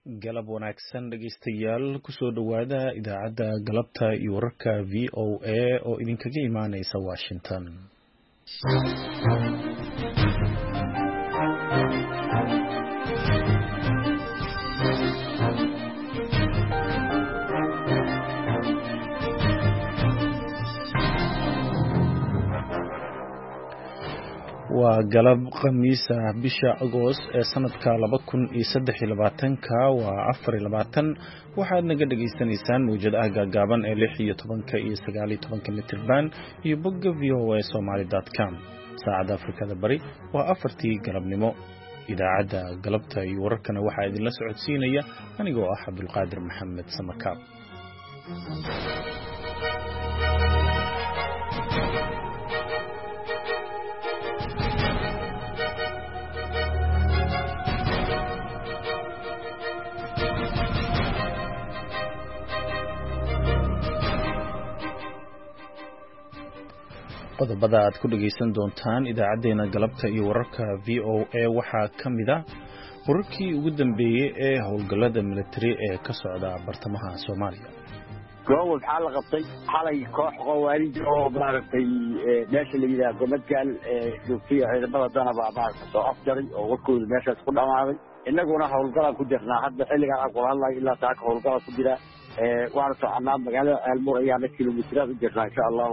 galab wanaagsan dhegeystayaal kusoo dhawaada idaacadda galabta iyo wararka VOA oo idinkaga imaaneysa Washington. waa galab khamiis ah bisha Agost ee sanadka 2023 waa 24 waxaad naga dhageysanaysaan mowjadaha gaagaaban ee 16 iyo 19 mitir band iyo bogga voasomali.com. saacada Afrikada Bari waa 4tii galabnimo. idaacadda galabta iyo wararkana waxaa idinla socodsiinaya anigoo ah Abdulqaadir Maxamed Samakaab. qodobada aad ku dhageysan doontaan idaacadeena galabta iyo wararka VOA waxaa kamid ah wararkii ugu dambeeyay ee howlgallada military ee ka socda bartamaha Soomaaliya. goob waxaa la qabtay xalay koox qawaarij oo maaragtay meesha la yiraahdo gomadgal joogtay ciidamada danaba maaragtay soo afjaray oo warkooda meeshaas ku dhamaaday. innaguna howlgalla ku jirnaa hadda xilligan aan ku hadlayo ilaa taaka howlgalla ku jira waana soconaa magaalada Aalmur ayaana kilomitiraad u jirnaa insha Allah.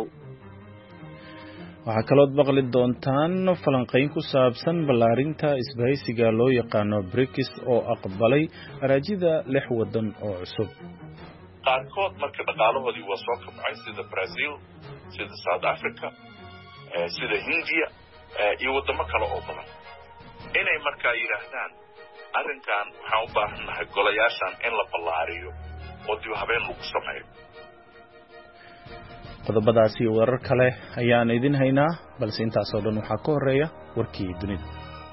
waxaa kaloo maqli doontaan falanqayn ku saabsan ballaarinta isbahaysiga loo yaqaano BRICS oo aqbalay araajida 6 wadan oo cusub. qaarkood marka dhaqaalahoodii waa soo kobcay sida Brazil, sida South Africa, sida India iyo wadamo kale oo badan. inay markaa yiraahdaan arrinkan waxaan u baahanahay golayaashan in la ballaariyo oo dib habeen lagu sameeyo. qodobadaas iyo warar kale ayaan idin haynaa balse intaas oo dhan waxaa ka horeeya warkii dunida.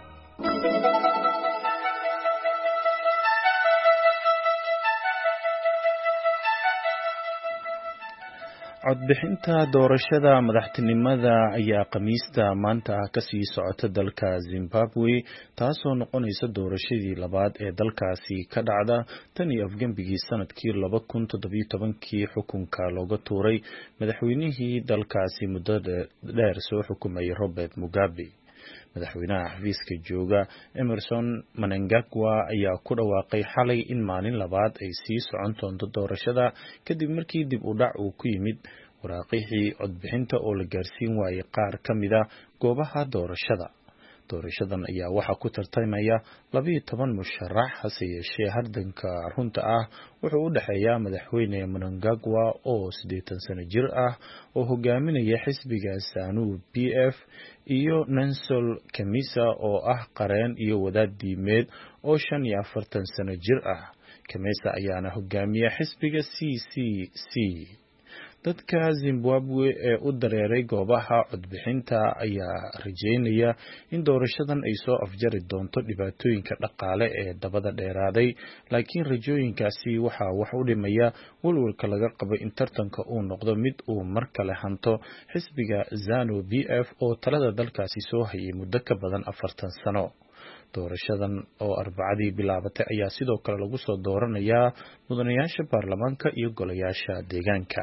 codbixinta doorashada madaxtinimada ayaa khamiista maanta ka sii socota dalka Zimbabwe taasoo noqonaysa doorashadii labaad ee dalkaasi ka dhacda tan iyo afgembigii sanadkii 2017 xukunka looga tuuray madaxweynihii dalkaasi muddo dheer soo xukumayay Robert Mugabe. madaxweynaha xafiiska jooga Emmerson Mnangagwa ayaa ku dhawaaqay xalay in maalin labaad ay sii socon doonto doorashada kadib markii dib u dhac uu ku yimid waraaqihii codbixinta oo la gaarsiin waayay qaar ka mid ah goobaha doorashada. doorashadan ayaa waxaa ku tartamaya 12 musharax hase yeeshee hardanka runta ah wuxuu u dhaxeeyaa madaxweyne Mnangagwa oo 80 sano jir ah oo hogaaminaya xisbiga ZANU-PF iyo Nelson Chamisa oo ah qareen iyo wadaad diimeed oo 45 sano jir ah. Chamisa ayaana hogaamiya xisbiga CCC. dadka Zimbabwe ee u dareeray goobaha codbixinta ayaa rajeynaya in doorashadan ay soo afjari doonto dhibaatooyinka dhaqaale ee dabada dheeraaday, laakiin rajooyinkaasi waxaa wax u dhimaya walwalka laga qabo in tartanka uu noqdo mid uu mar kale hanto xisbiga ZANU-PF oo talada dalkaasi soo hayay muddo ka badan 40 sano. doorashadan oo Arbacadii bilaabatay ayaa sidoo kale lagu soo dooranayaa mudanayaasha baarlamaanka iyo golayaasha deegaanka.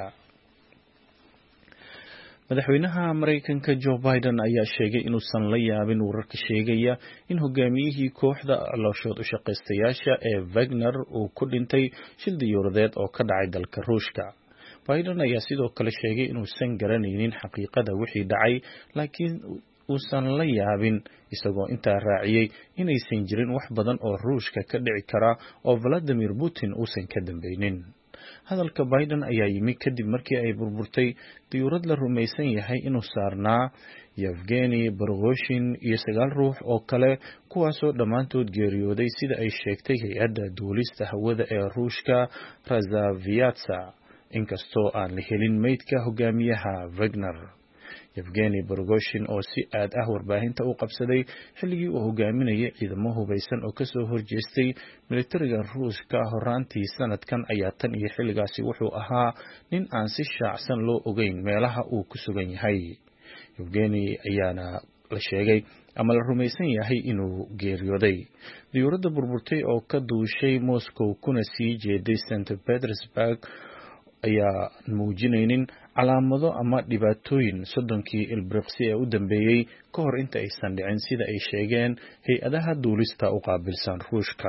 madaxweynaha Mareykanka Joe Biden ayaa sheegay inuusan la yaabin wararka sheegaya in hogaamiyihii kooxda calooshood u shaqaystayaasha ee Wagner uu ku dhintay shil diyuuradeed oo ka dhacay dalka Ruushka. Biden ayaa sidoo kale sheegay inuusan garanaynin xaqiiqada wixii dhacay laakiin uusan la yaabin, isagoo intaa raaciyay inaysan jirin wax badan oo Ruushka ka dhici kara oo Vladimir Putin uusan ka dambaynin. hadalka Biden ayaa yimid kadib markii ay burburtay diyuurad la rumaysan yahay inuu saarnaa Yevgeny Prigozhin iyo 9 ruux oo kale kuwaasoo dhammaantood geeriyooday sida ay sheegtay hay'adda duulista hawada ee Ruushka Razaviatsa, inkastoo aan la helin meydka hogaamiyaha Wagner. Yevgeny Prigozhin oo si aad ah warbaahinta u qabsaday xilligii uu hogaaminayay ciidamo hubeysan oo ka soo horjeestay militariga Ruushka horaantii sanadkan ayaa tan iyo xilligaasi wuxuu ahaa nin aan si shaacsan loo ogeyn meelaha uu ku sugan yahay. Yevgeny ayaana la sheegay ama la rumaysan yahay inuu geeriyooday. diyuuradda burburtay oo ka duushay Moscow kuna sii jeeday St. Petersburg ayaa muujinaynin calaamado ama dhibaatooyin soddonkii ilbiriqsi ee u dambeeyey ka hor inta aysan dhicin sida ay sheegeen hay-adaha duulista u qaabilsan Ruushka.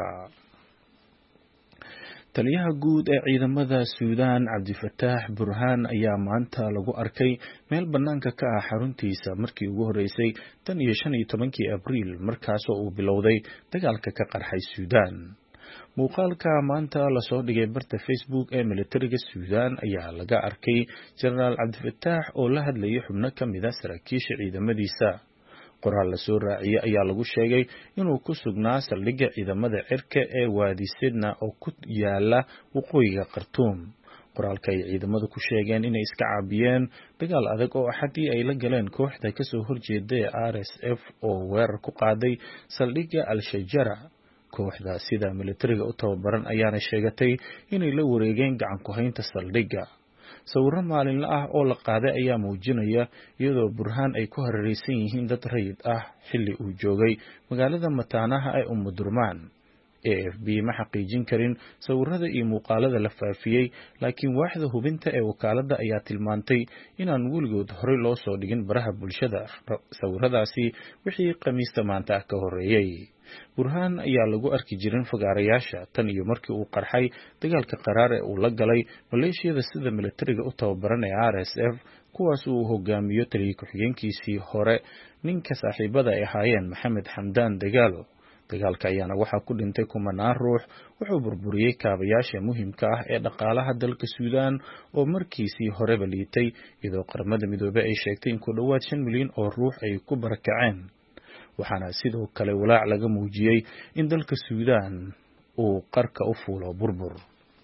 taliyaha guud ee ciidamada Suudaan Cabdifataax Burhaan ayaa maanta lagu arkay meel bannaanka ka ah xaruntiisa markii ugu horeysay tan iyo 15 Abriil markaasoo uu bilowday dagaalka ka qarxay Suudaan. muuqaalka maanta lasoo dhigay barta Facebook ee militariga Suudaan ayaa laga arkay Generaal Cabdifataax oo la hadlayay xubno ka mid ah saraakiisha ciidamadiisa. qoraal la soo raaciyay ayaa lagu sheegay inuu ku sugnaa saldhigga ciidamada cirka ee Wadi Sidna oo ku yaala waqooyiga Khartoum. qoraalka ay ciidamadu ku sheegeen inay iska caabiyeen dagaal adag oo Axadii ay la galeen kooxda ka soo horjeeda ee RSF oo weerar ku qaaday saldhigga Al-Shajara. kooxda sida militariga u tababaran ayaana sheegatay inay la wareegeen gacan ku haynta saldhigga. sawirro maalinle ah oo la qaaday ayaa muujinaya iyadoo Burhaan ay ku hareeraysan yihiin dad rayid ah xilli uu joogay magaalada mataanaha ee Umudurmaan. AFP ma xaqiijin karin sawirrada iyo muuqaalada la faafiyey, laakiin waaxda hubinta ee wakaaladda ayaa tilmaantay inaan weligood horey loo soo dhigin baraha bulshada sawirradaasi wixii Khamiista maanta ka horeeyay. Burhaan ayaa lagu arki jirin fagaarayaasha tan iyo markii uu qarxay dagaalka qaraar ee uu la galay maleeshiyada sida militariga u tababaran ee RSF, kuwaas uu hogaamiyo taliye ku-xigeenkiisii hore ninka saaxiibada ay ahaayeen Maxamed Xamdaan Dagaalo. dagaalka ayaana waxaa ku dhintay kumanaan ruux, wuxuu burburiyey kaabayaasha muhiimka ah ee dhaqaalaha dalka Suudaan oo markiisii horeba liitay, iyadoo qaramada midoobay ay sheegtay in ku dhowaad 5 milyan oo ruux ay ku barakaceen. waxaana sidoo kale walaac laga muujiyey in dalka Suudaan uu qarka u fuulo burbur.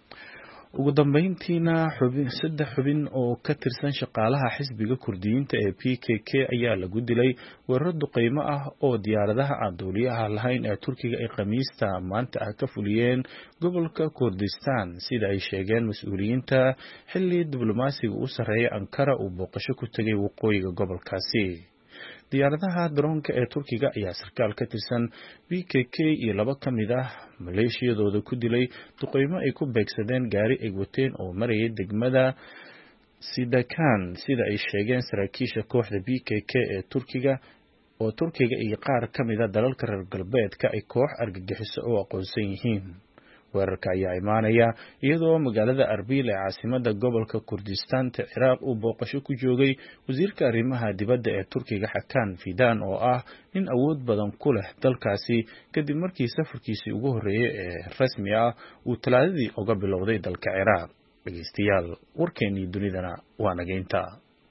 ugu dambeyntiina saddex xubin oo ka tirsan shaqaalaha xisbiga Kurdiyiinta ee PKK ayaa lagu dilay weerar duqeymo ah oo diyaaradaha aan duuliyaha lahayn ee Turkiga ay Khamiista maanta ka fuliyeen gobolka Kurdistan sida ay sheegeen mas'uuliyiinta xilli diblomaasiga u sareeya Ankara uu booqasho ku tagay waqooyiga gobolkaasi. diyaaradaha daroonka ee Turkiga ayaa sarkaal ka tirsan PKK iyo 2 ka mid ah maleeshiyadooda ku dilay duqeymo ay ku beegsadeen gaari ay wateen oo marayay degmada Sidakan sida ay sheegeen saraakiisha kooxda PKK ee Turkiga iyo qaar ka mid ah dalalka reer galbeedka ay koox argagixiso oo aqoonsan yihiin. weerarka ayaa imaanaya iyadoo magaalada Arbil ee caasimada gobolka Kurdistan ee Ciraaq uu booqasho ku joogay wasiirka arrimaha dibadda ee Turkiga Hakan Fidan oo ah nin awood badan ku leh dalkaasi kadib markii safarkiisii ugu horeeyay ee rasmi ah uu Talaadadii uga bilowday dalka Ciraaq. dhageystayaal warkeennii dunidana waa nageynta.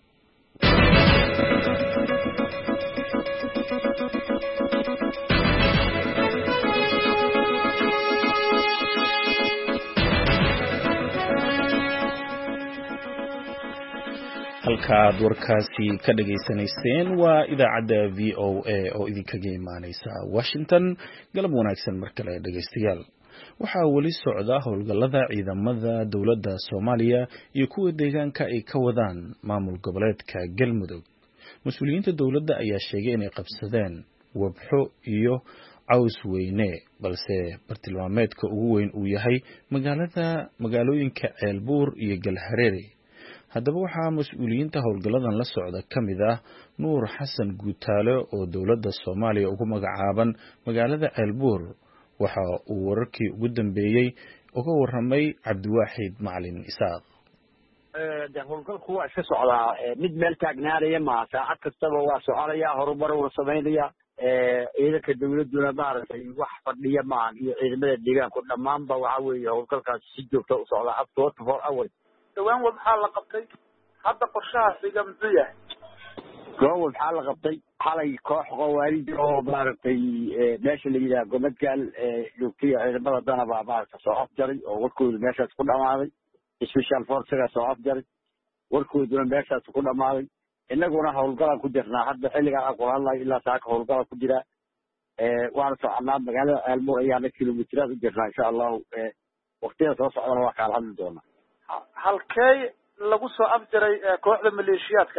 halkaad warkaasi ka dhageysanayseen waa idaacadda VOA oo idinkaga imaaneysa Washington. galab wanaagsan mar kale dhageystayaal. waxaa weli socda howlgallada ciidamada dowladda Soomaaliya iyo kuwa deegaanka ay ka wadaan maamul goboleedka Galmudug. mas'uuliyiinta dowladda ayaa sheegay inay qabsadeen Wabxo iyo Caws Weyne, balse bartilmaameedka ugu weyn uu yahay magaalooyinka Ceelbuur iyo Galhareere. haddaba waxaa mas'uuliyiinta howlgalladan la socda ka mid ah Nuur Xasan Guutaale oo dowladda Soomaaliya ugu magacaaban magaalada Ceelbuur. waxa uu wararkii ugu dambeeyay uga warramay Cabdiwaaxid Macalin Isaaq. howlgalku waa iska socdaa, mid meel taagnaanaya ma saacad kastaba waa soconaya, horumar waa samaynaya. ciidanka dowladuna maaragtay wax fadhiya maahan iyo ciidamada deegaanku dhammaanba waxa weeye howlgalkaasi si joogta u socda up to 24 hours. dhawaan waxaa la qabtay hadda qorshaha xiga muxuu yahay? goob waxaa la qabtay xalay koox qawaarij oo maaragtay meesha la yidhaha gomadgaal joogtay ciidamada danaba maaragtay soo afjaray oo warkooda meeshaas ku dhamaaday. special force-ga soo afjaray warkooduna meeshaas ku dhamaaday. innaguna howlgalaan ku jirnaa hadda xilligaan aan kula hadlayo ilaa saaka howlgala ku jira. waana soconaa magaalada Ceelbuur ayaana kilomitiraad u jirnaa insha allahu. waqtiyada soo socdana waa kaala hadli doonaa. halkee lagu soo afjaray kooxda maleeshiyaadka ah?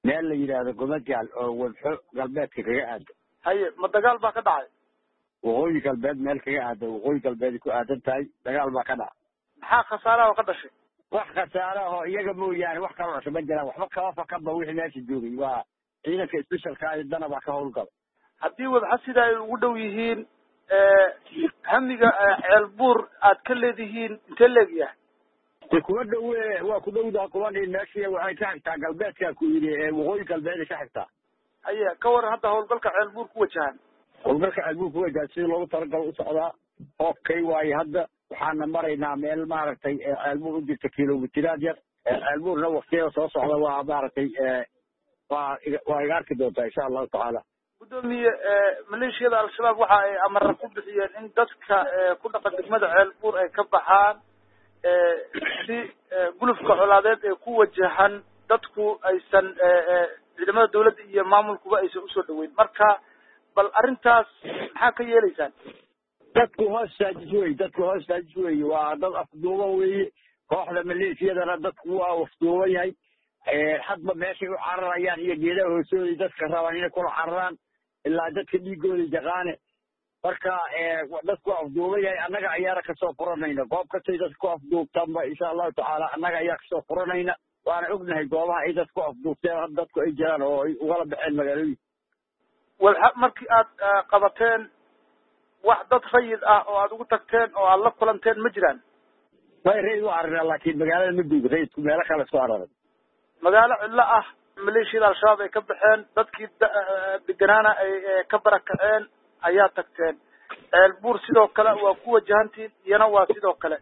meel la yidhaahdo gomagaal oo wadxo galbeedka kaga aado. haye ma dagaal baa ka dhacay? waqooyi galbeed meel kaga aado, waqooyi galbeed ku aadan tahay, dagaal baa ka dhacay. maxaa khasaaraha oo ka dhashay? wax khasaare oo iyaga mooyaane wax kaloo cusub ma jiraan. waxba kaba fakanba wixii meesha joogay. waa ciidanka specialka iyo dana baa ka howlgala. haddii wadxa sida ay ugu dhow yihiin hamiga ceelbuur aad ka leedihiin intee leegyahay? kuwa dhow waa ku dhowdaa kuwan meeshii waxay ka xigtaa galbeedka ku yidhi waqooyi galbeed ka xigtaa. haye ka waran hadda howlgalka ceelbuur ku wajahan? howlgalka ceelbuur ku wajahan sidii loogu talagalo u socdaa. okay waaye hadda waxaana maraynaa meel maaragtay ceelbuur u jirta kilomitiraad yar. ceelbuurna waktiyada soo socda waa maaragtay waa iga arki doontaa insha allahu tacaala. gudoomiye maleeshiyada al-shabaab waxa ay amara ku bixiyeen in dadka ku dhaqan degmada ceelbuur ay ka baxaan si gulufka colaadeed ee ku wajahan dadku aysan ciidamada dawladda iyo maamulkuba aysan usoo dhaweyn. marka bal arrintaas maxaa ka yeelaysaan? dadku hoos saajis wey waa dad afduuba weye. kooxda maleeshiyadana dadku waa afduuban yahay. hadba meeshay u cararayaan iyo geedaha hoosooday dadka rabaan inay kula cararaan ilaa dadka dhiigooda jaqaane. marka dadku afduuban yahay. annaga ayaana kasoo furanayna goob kastay dadka ku afduubtaanba insha allahu tacaala annaga ayaa kasoo furanayna. waana ognahay goobaha ay dadku afduubteen dadku ay jiraan oo ay ugala baxeen magaalooyin. walxa markii aad qabateen wax dad rayid ah oo aad ugu tagteen oo aad la kulanteen ma jiraan? way rayid u carareen laakiin magaalada ma duug rayidku meelo kale soo araray. magaalo cidlo ah maleeshiyada al-shabaab ay ka baxeen dadkii deganaana ay ka barakaceen ayaa tagteen. ceelbuur sidoo kale waa ku wajahantiin iyana waa sidoo kale.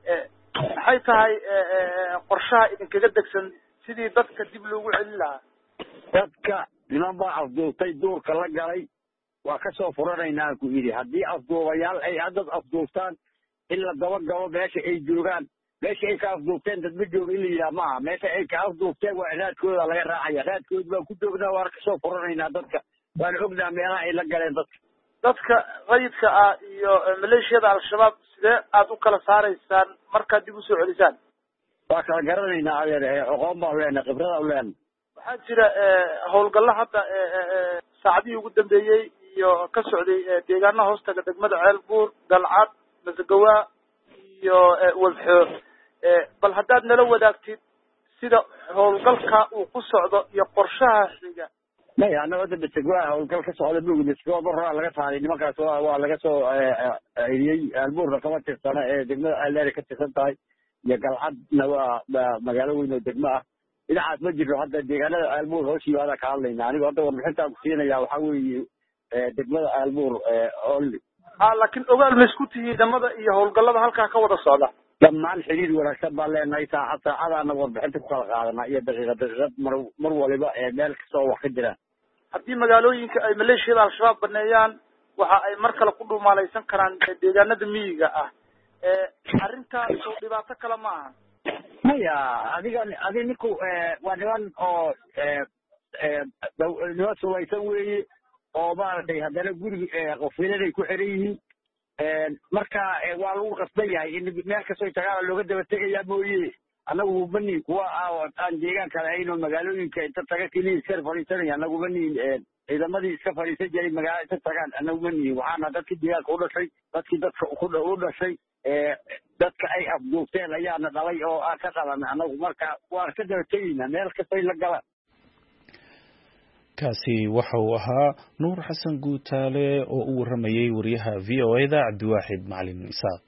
maxay tahay qorshaha idinkaga degsan sidii dadka dib loogu celin lahaa? dadka niman baa afduubtay duurka la galay waa kasoo furanaynaa ku yidhi. haddii afduubayaal ay dad afduubtaan in la dabagabo meesha ay joogaan. meesha ay ka afduubteen dad ma jooga in la yidhaha maaha. meesha ay ka afduubteen waa raadkooda laga raacaya. raadkooda baan ku joognaa waana kasoo furanaynaa dadka. waana ognaa meelaha ay la galeen dadka rayidka ah iyo maleeshiyada al-shabaab sidee aad u kala saaraysaan markaad dib usoo celisaan? waa kala garanaynaa adeer. aqoon baan leenahay, khibrada u leenahay. waxaa jira howlgalla hadda saacadihii ugu dambeeyey iyo ka socday deegaana hoostaga degmada ceelbuur, galcad, masagawaa iyo wadxo. bal haddaad nala wadaagtid sida howlgalka uu ku socdo iyo qorshaha xiga. maya annaga hadda masagawaa howlgal ka socda mogi. masagawaa mar horaa laga saaray nimankaas waa laga soo celiyey. ceelbuurna kama tirsana degmada ceeldheer ka tirsan tahay iyo galcadna waa magaalo weyn oo degmo ah. dhinacaas ma jirno hadda deegaanada ceelbuur hoos yimaada ka hadlayna. anigo hadda warbixintaan ku siinaya waxaa weeye degmada ceelbuur only. laakiin ogaal ma isku tihiin ciidamada iyo howlgallada halkaa ka wada socda? dhammaan xiriir wanaagsan baan leenahay. saacadaana warbixinta ku kala qaadana iyo daqiiqad mar waliba meel kastoo wax ka jiraan. haddii magaalooyinka ay maleeshiyada al-shabaab baneeyaan waxa ay mar kale ku dhumaalaysan karaan deegaanada miyiga ah. arrintaas oo dhibaato kale ma aha? maya adi ninku waa niman oo niman sulaysan weeye oo maaragtay haddana guriga qofiladay ku xiran yihiin. marka waa lagu qasban yahay in meel kastoo tagaala looga daba tegayaa mooye. annagu mani kuwa aan deegaan kale ahayn oo magaalooyinka inta taga keliya iska fadhiisanaya. annagu manihin ciidamadii iska fadhiisan jiray magaala inta tagaan annagu manihin. waxaana dadkii deegaanka u dhashay dadkii dadka u dhashay dadka ay afduubteen ayaana dhalay oo aan ka qalanay annagu. marka waan ka daba tegaynaa meel kastay la galaan. kaasi waxa uu ahaa nuur xasan guutaale oo u waramayay wariyaha v o a da cabdiwaaxid macalin isaaq.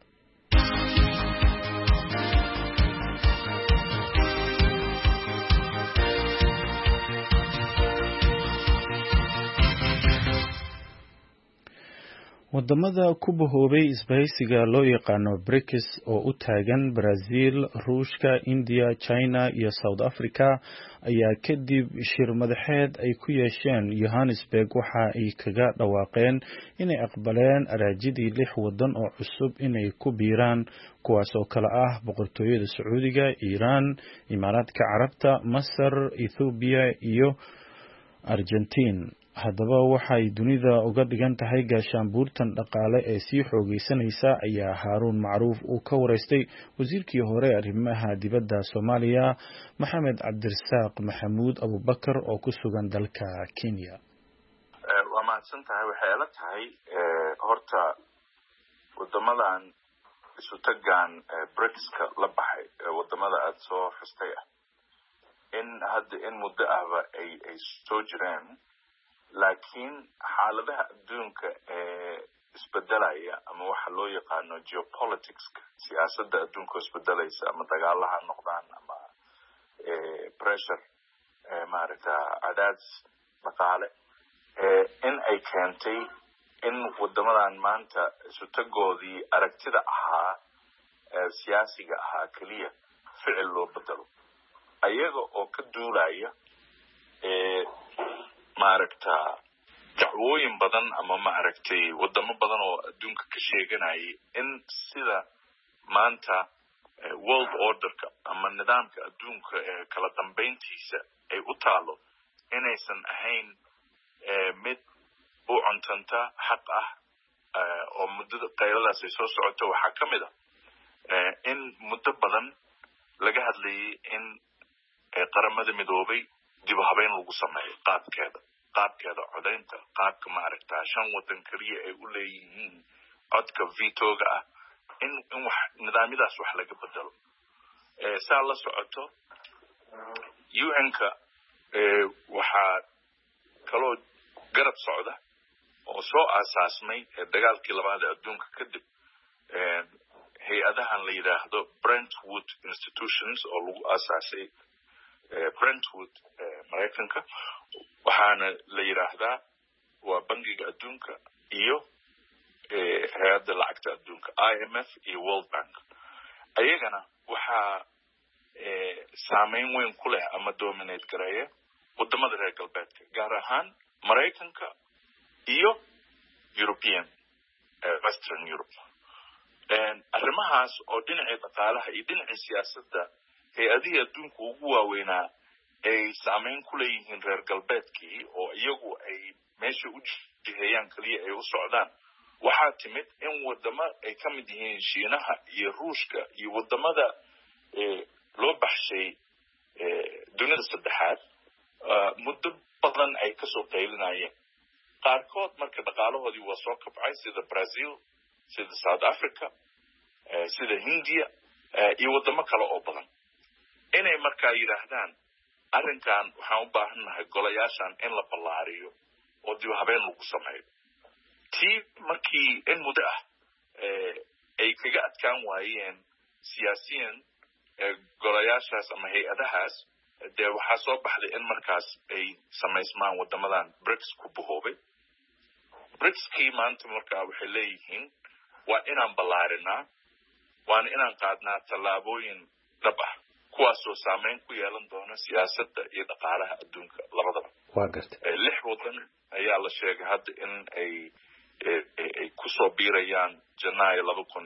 wadamada ku bahoobay isbahaysiga loo yaqaano BRICS oo u taagan Brazil, Ruushka, India, China iyo South Africa ayaa kadib shir madaxeed ay ku yeesheen Johannesburg waxa ay kaga dhawaaqeen inay aqbaleen araajidii 6 wadan oo cusub inay ku biiraan kuwaas oo kala ah boqortooyada Sacuudiga, Iran, Imaaraadka Carabta, Masar, Ethiopia iyo Argentina. haddaba waxay dunida uga dhigan tahay gaashaanbuurtan dhaqaale ee sii xoogeysanaysa ayaa Haaruun Macruuf uu ka wareystay wasiirkii hore arrimaha dibadda Soomaaliya Maxamed Cabdirasaaq Maxamuud Abubakar oo ku sugan dalka Kenya. waa mahadsan tahay. waxay ila tahay horta wadamadan isu tagaan BRICS-ka la baxay wadamada aad soo xustay in muddo ahba ay soo jireen, laakiin xaaladaha adduunka isbedelaya ama waxa loo yaqaano geopoliticska, siyaasadda adduunka isbedelaysa ama dagaalaha noqdaan ama pressure cadaadis dhaqaale in ay keentay in wadamadan maanta isutagoodii aragtida ahaa siyaasiga ahaa keliya ficil loo bedelo, ayaga oo ka duulaya dacwooyin badan ama wadamo badan oo adduunka ka sheeganayay in sida maanta world orderka ama nidaamka adduunka ee kala dambeyntiisa ay u taalo inaysan ahayn mid u cuntanta xaq ah oo muddada qayladaas ay soo socoto. waxaa ka mid in muddo badan laga hadlayay in qaramada midoobay dib u habeyn lagu sameeyo qaabkeeda codaynta, qaabka 5 wadan kaliya ay u leeyihiin codka vetoga ah, in nidaamyadaas wax laga bedelo. saa la socoto UN-ka waxaa kaloo garab socda oo soo aasaasmay dagaalkii labaad ee adduunka kadib hay-adahan la yidhaahdo Brentwood Institutions oo lagu aasaasay Brentwood Maraykanka, waxaana la yidhaahdaa waa bangiga adduunka iyo hay-adda lacagta adduunka IMF iyo World Bank. ayagana waxaa saameyn weyn ku leh ama dominate gareeya wadamada reer galbeedka, gaar ahaan Maraykanka iyo European Western Europe. arrimahaas oo dhinacii dhaqaalaha iyo dhinacii siyaasadda hay-adihii adduunka ugu waaweynaa ay saameyn ku leeyihiin reer galbeedkii oo iyagu ay meesha u jiheeyaan kaliya ay u socdaan, waxaa timid in wadamo ay ka mid yihiin Shiinaha iyo Ruushka iyo wadamada loo baxshay dunida saddexaad muddo badan ay kasoo qaylinayeen. qaarkood marka dhaqaalahoodii waa soo kabcay, sida Brazil, sida South Africa, sida Hindiya iyo wadamo kale oo badan, inay markaa yidhaahdaan arrinkan waxaan u baahannahay golayaashan in la ballaariyo oo dib habeen lagu sameeyo. tii markii in muddo ah ay kaga adkaan waayeen siyaasiyiin golayaashaas ama hay-adahaas, dee waxaa soo baxday in markaas ay samaysmaan wadamadan BRICS ku bahoobay. BRICS-kii maanta markaa waxay leeyihiin waa inaan ballaarinaa, waana inaan qaadnaa tallaabooyin dhab ah kuwaasoo saameyn ku yeelan doona siyaasadda iyo dhaqaalaha adduunka labadaba. waa gartay 6 wadan ayaa la sheegay hadda in ay kusoo biirayaan Janaayo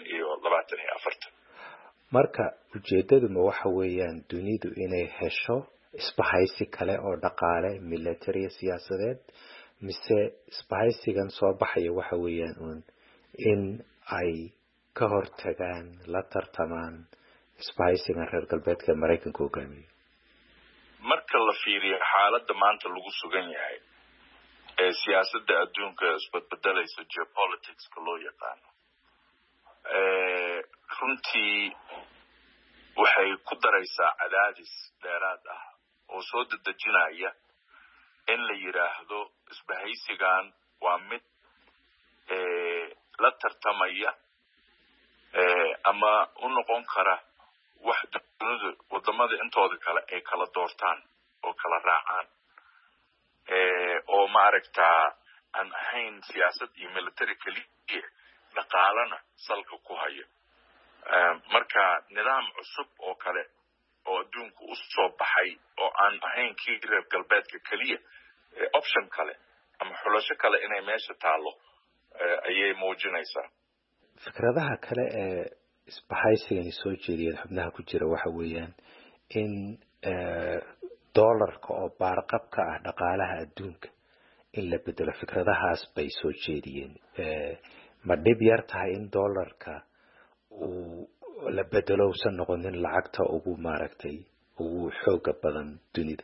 2024. marka ujeedaduma waxa weeyaan dunidu inay hesho isbahaysi kale oo dhaqaale, military, siyaasadeed, mise isbahaysigan soo baxaya waxa weeyaan in ay ka hortagaan, la tartamaan isbahaysigan reer galbeedka Maraykanka hogaamiyo? marka la fiiriyo xaaladda maanta lagu sugan yahay ee siyaasadda adduunka isbedbedelaysa, geopoliticska loo yaqaano, runtii waxay ku daraysaa cadaadis dheeraad ah oo soo dedejinaya in la yidhaahdo isbahaysigan waa mid la tartamaya ama u noqon kara wax dunidu wadamada intooda kale ay kala doortaan oo kala raacaan, oo aan ahayn siyaasad iyo military keliya, dhaqaalana salka ku hayo. marka nidaam cusub oo kale oo adduunku u soo baxay oo aan ahayn kii reer galbeedka keliya, option kale ama xulasho kale inay meesha taalo ayay muujinaysaa. fikradaha kale ee isbahaysigani soo jeediyeen xubnaha ku jira waxa weeyaan in doolarka oo baarqabka ah dhaqaalaha adduunka in la bedelo fikradahaas bay soo jeediyeen ma dhib yar tahay in dollarka uu la bedelo uusan noqonin lacagta ugu maaragtay ugu xooga badan dunida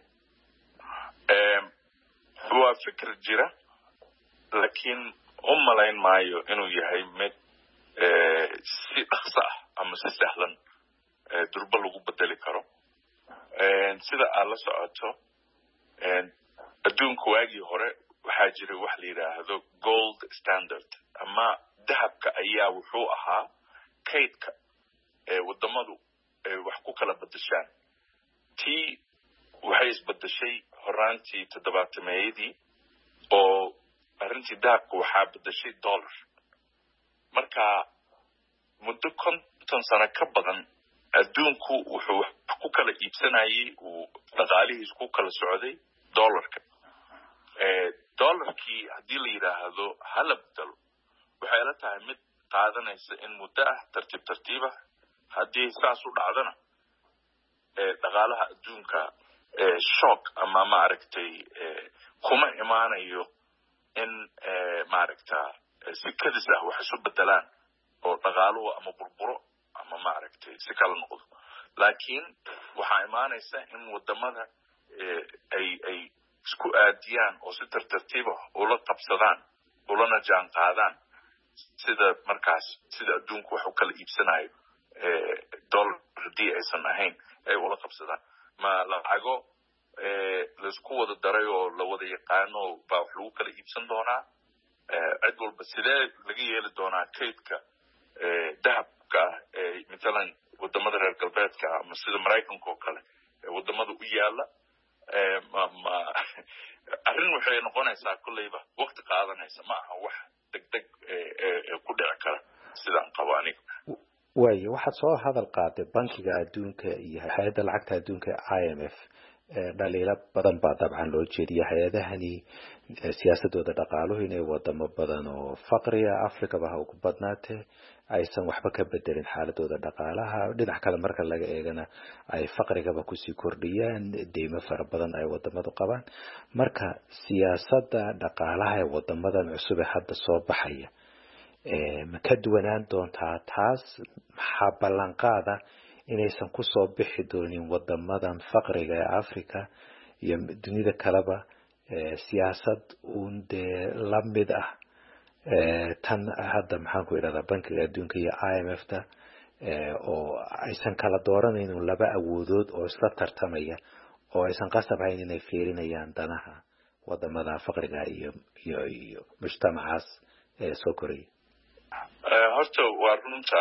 waa fikir jira laakiin u malayn maayo inuu yahay mid si dhaqso ah ama si sahlan durba lagu bedeli karo sida aad la socoto adduunka waagii hore waxaa jiray wax la yidhaahdo gold standard ama dahabka ayaa wuxuu ahaa kaydka wadamadu wax ku kala bedeshaan tii waxay isbedeshay horaantii 70-meeyadii oo arrintii dahabka waxaa bedeshay dollar marka muddo 50 sano ka badan adduunku wuxuu ku kala iibsanayay uu dhaqaalihiis ku kala socday dollarka dollarkii haddii la yidhaahdo hala bedelo waxay la tahay mid qaadanaysa in muddo ah tartiib haddii saas u dhacdana dhaqaalaha adduunka shock ama maaragtay kuma imaanayo in maaragta si kadis ah wax isu bedelaan oo dhaqaaluhu ama burburo ama maaragtay si kala noqdo laakiin waxaa imaanaysa in wadamada ay isku aadiyaan oo si tartiib ah ula qabsadaan ulana jaan qaadaan sida markaas sida adduunku wax u kala iibsanayo dollar haddii aysan ahayn ay ula qabsadaan ma lacago laisku wada daray oo la wada yaqaano baa wax lagu kala iibsan doonaa cid walba sidee laga yeeli doonaa kaydka dahabka matalan wadamada reer galbeedka ama sida maraykanka oo kale wadamada u yaala arrin waxay noqonaysaa kulleyba waqti qaadanaysa ma aha wax degdeg ku dhici kara sidaan qabo aniga waayo waxaad soo hadal qaaday bankiga adduunka iyo hay-adda lacagta adduunka IMF dhaliilo badan baa dabcan loo jeediya hay-adahani siyaasadooda dhaqaaluhu inay wadamo badan oo faqriga afrikaba ha ugu badnaatee aysan waxba ka bedelin xaaladooda dhaqaalaha dhinac kale marka laga eegana ay faqrigaba kusii kordhiyaan deymo fara badan ay wadamadu qabaan marka siyaasadda dhaqaalaha ee wadamadan cusub ee hadda soo baxaya ma ka duwanaan doontaa taas maxaa ballanqaada inaysan kusoo bixi doonin wadamadan faqriga ee africa iyo dunida kaleba siyaasad uun dee la mid ah tan hadda maxaan ku idhahdaa bankiga adduunka iyo IMF-ta oo aysan kala dooranaynin laba awoodood oo isla tartamaya oo aysan qasab ahayn inay fiirinayaan danaha wadamada faqriga iyo mujtamacaas soo koraya horta waa runta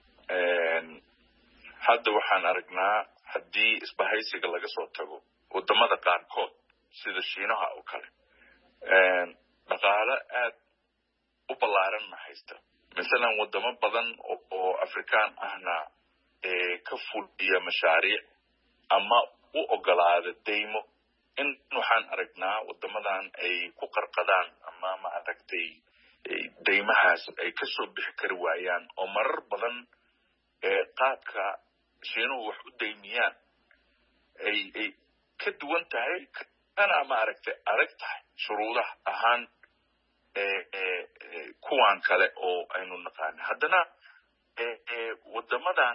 hadda waxaan aragnaa haddii isbahaysiga laga soo tago wadamada qaarkood sida shiinaha oo kale dhaqaale aad u ballaaran ma haysta masalan wadamo badan oo afrikaan ahna ka fuliya mashaariic ama u ogolaada deymo in waxaan aragnaa wadamadan ay ku qarqadaan ama maaragtay deymahaas ay kasoo bixi kari waayaan oo marar badan qaabka shiinuhu wax u deymiyaan ay ka duwan tahay kana maaragtay adag tahay shuruudaha ahaan kuwan kale oo aynu naqaano haddana wadamadan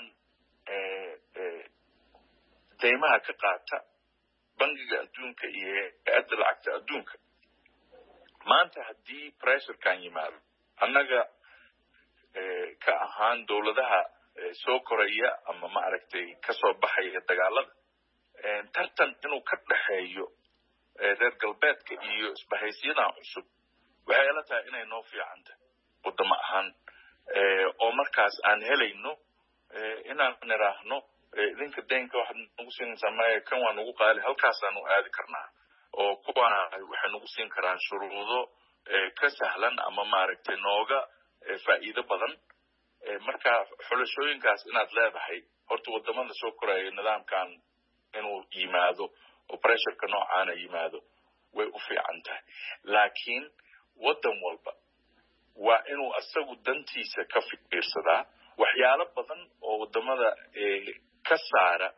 deymaha ka qaata bangiga adduunka iyo hay-adda lacagta adduunka maanta haddii pressurekan yimaado annaga ka ahaan dowladaha soo koraya ama maaragtay kasoo baxaya dagaalada tartan inuu ka dhaxeeyo reer galbeedka iyo isbahaysiyadan cusub waxay la tahay inay noo fiican tahay wadamo ahaan oo markaas aan helayno inaan niraahno idinka deynka waxaad nagu siinaysaa maya kan waa nagu qaali halkaasaanu aadi karnaa oo kuwana waxay nagu siin karaan shuruudo ka sahlan ama maaragtay nooga faa'iido badan marka xulashooyinkaas inaad leedahay horta wadamada soo koraya nidaamkan inuu yimaado oo pressureka noocaana yimaado way u fiican tahay laakiin wadan walba waa inuu asagu dantiisa ka fiirsadaa waxyaalo badan oo wadamada ka saara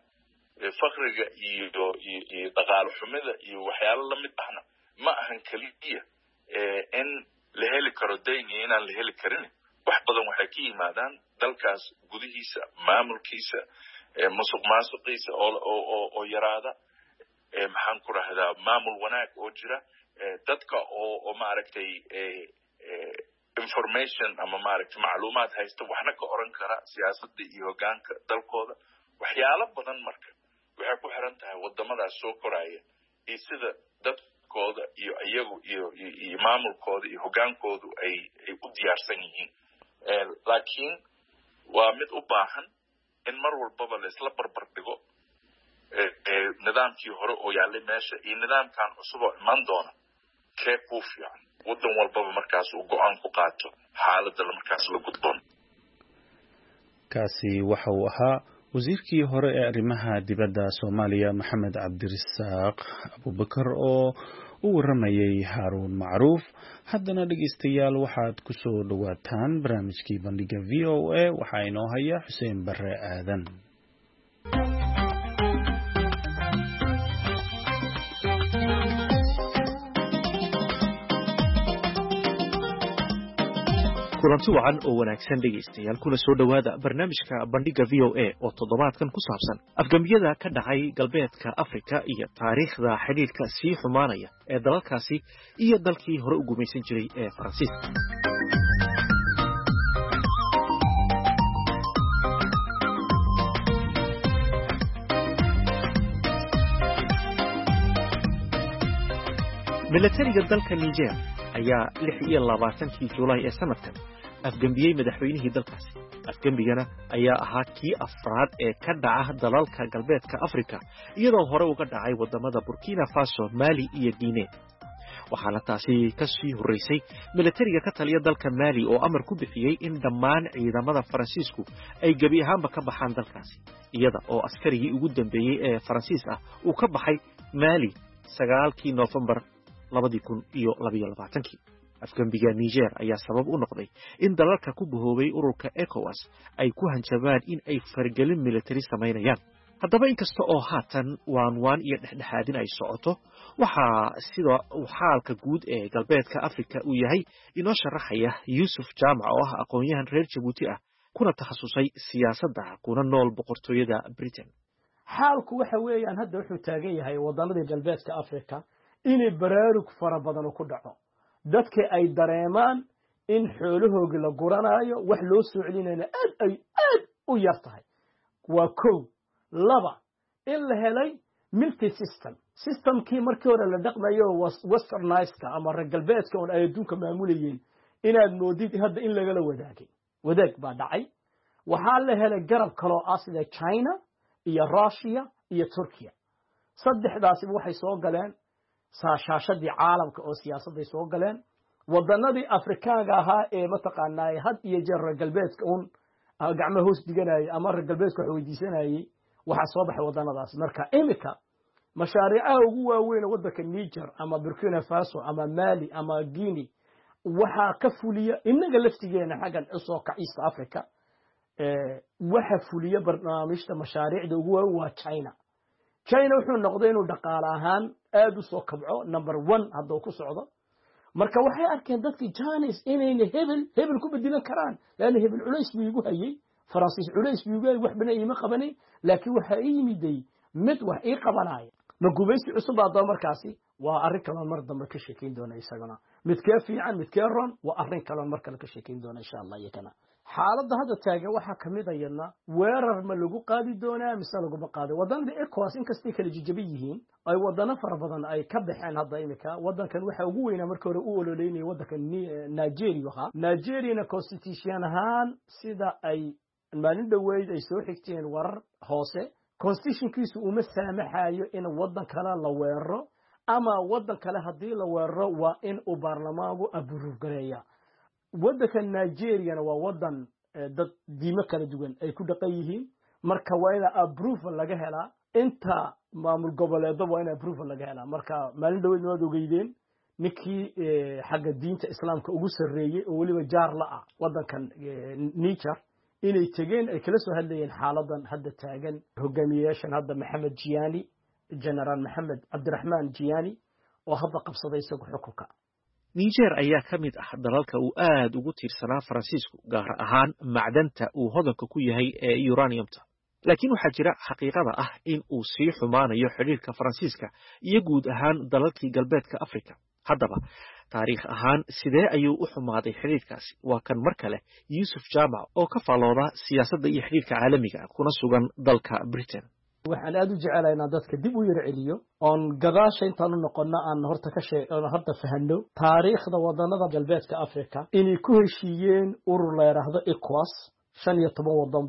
faqriga iyo dhaqaale xumida iyo waxyaalo lamid ahna ma ahan keliya moodayn iyo inaan la heli karin wax badan waxay ka yimaadaan dalkaas gudihiisa maamulkiisa musuq maasuqiisa oo yaraada maxaan ku rahdaa maamul wanaag oo jira dadka oo maaragtay information ama maaragtay macluumaad haysta waxna ka oran kara siyaasadda iyo hoggaanka dalkooda waxyaalo badan marka waxay ku xiran tahay wadamadaas soo koraya iyo sida dadkooda iyo iyagu iyo maamulkooda iyo hoggaankoodu ay u diyaarsan yihiin laakiin waa mid u baahan in mar walbaba la isla barbar dhigo nidaamkii hore oo yaallay meesha iyo nidaamkan cusub oo iman doona kee kuu fiican waddan walbaba markaas uu go-aan ku qaato xaaladda markaas la gudboon. kaasi waxa uu ahaa wasiirkii hore ee arrimaha dibadda Soomaaliya Maxamed Cabdirasaaq Abubakar oo u waramayay Haruun Macruuf. haddana dhageystayaal waxaad ku soo dhawaataan barnaamijkii bandhiga VOA waxaa inoo haya Xuseen Barre Aadan. kulanti wacan oo wanaagsan dhegaystayaal kuna soo dhowaada barnaamijka bandhiga VOA oo toddobaadkan ku saabsan afgambiyada ka dhacay galbeedka Afrika iyo taariikhda xidhiidhka sii xumaanaya ee dalalkaasi iyo dalkii hore u gumaysan jiray ee Faransiiska. milatariga dalka Niger ayaa 26 Juulaay ee sanadkan afgambiyey madaxweynihii dalkaasi. afgambigana ayaa ahaa kii afraad ee ka dhaca dalalka galbeedka Afrika iyadoo hore uga dhacay wadamada Burkina Faso, Mali iyo Guinea. waxaana taasi ka sii horeysay milatariga ka taliya dalka Mali oo amar ku bixiyey in dhammaan ciidamada Faransiisku ay gabi ahaanba ka baxaan dalkaasi, iyada oo askarigii ugu dambeeyey ee Faransiis ah uu ka baxay Mali 9 Noofembar 2022. afgambiga Niger ayaa sabab u noqday in dalalka ku bahoobay ururka ECOWAS ay ku hanjabaan in ay fargelin military sameynayaan. haddaba inkasta oo haatan waan iyo dhexdhexaadin ay socoto, waxaa sida uu xaalka guud ee galbeedka Afrika uu yahay inoo sharaxaya Yusuf Jaamac oo ah aqoon-yahan reer Jabuuti ah kuna takhasusay siyaasadda kuna nool boqortooyada Britain. xaalku waxa weeyaan hadda wuxuu taagan yahay wadamada galbeedka Afrika inay baraarug fara badan ku dhaco, dadka ay dareemaan in xoolahooga la guranayo wax loo soo celinayna aad u yar tahay. waa kow. laba, in la helay multi systemkii markii hore la dhaqmayo westernized ama reer galbeedka oo ay adduunka maamulayeen inaad moodid hadda in lagala wadaag baa dhacay. waxaa la helay garab kaloo ah sida China iyo Russia iyo Turkiya. saddexdaasiba waxay soo galeen saashashadii caalamka oo siyaasaday soo galeen. wadanadii Afrikaaga ahaa ee mataqaanaa had iyo jeer reer galbeedka gacmo hoos diganayay ama reer galbeedka wax weydiisanayay waxaa soo baxay wadanadaas. marka imika mashaariicaha ugu waaweyn wadanka Niger ama Burkina Faso ama Mali ama Guinea waxaa ka fuliya inaga laftigeena xaggan soo ka East Africa waxa fuliya barnaamijta mashaariicda ugu waaweyn waa China wuxuu noqday inuu dhaqaale ahaan aad u soo kabco number 1 hadda uu ku socdo. marka waxay arkeen dadkii Chinese inayna hebel ku bedelan karaan, laana hebel culays buu igu hayay, Faransiis culays buu igu hayay, wax bana ima qabanay, laakiin waxa ay yimiday mid wax ii qabanaya. ma gubaysi cusub baa markaasi waa arrin kale mar dambe ka sheekeyn doona isagana. mid ka fiican mid ka ron waa arrin kale mar kale ka sheekeyn doona insha Allah iyana. xaaladda hadda taagan waxa kamid ayadna weerar ma lagu qaadi doonaa mise lagu qaado wadannada ECOWAS inkastay kala jijabay yihiin ay wadana fara badan ay ka baxeen. hadda imika wadankan waxa ugu weynaa markii hore u ololeynay wadankan Nigeria constitution ahaan sida ay maalin dhaweyd ay soo xigteen warar hoose constitutionkiisu uma saamaxayo in wadan kale la weeraro ama wadan kale hadii la weeraro waa in uu baarlamaanku abuur gareeyaa. wadanka Nigeria waa wadan dad diimo kala duwan ay ku dhaqan yihiin, marka waa in approval laga helaa. inta maamul goboleedba waa in approval laga helaa. marka maalin dhaweyd waad ogeydeen ninkii xagga diinta islaamka ugu sareeyay oo waliba jaar la ah wadankan Niger inay tageen ay kala soo hadlayeen xaaladan hadda taagan. hogaamiyayaashan hadda Maxamed Jiani, General Maxamed Abdurrahman Jiani oo hadda qabsaday isagu xukunka. niger ayaa ka mid ah dalalka uu aad ugu tiirsanaa faransiisku gaar ahaan macdanta uu hodanka ku yahay ee uraniumta laakiin waxaa jira xaqiiqada ah in uu sii xumaanayo xidhiirka faransiiska iyo guud ahaan dalalkii galbeedka afrika haddaba taariikh ahaan sidee ayuu u xumaaday xidhiirkaasi waa kan mar kale yuusuf jaamac oo ka faallooda siyaasadda iyo xidhiirka caalamiga kuna sugan dalka britain waxaan aad u jecelahay inaan dadka dib u yar celiyo oon gadaasha intaan u noqono aan horta fahanno taariikhda wadannada galbeedka afrika inay ku heshiiyeen urur la yidhaahdo ECOWAS 15 waddan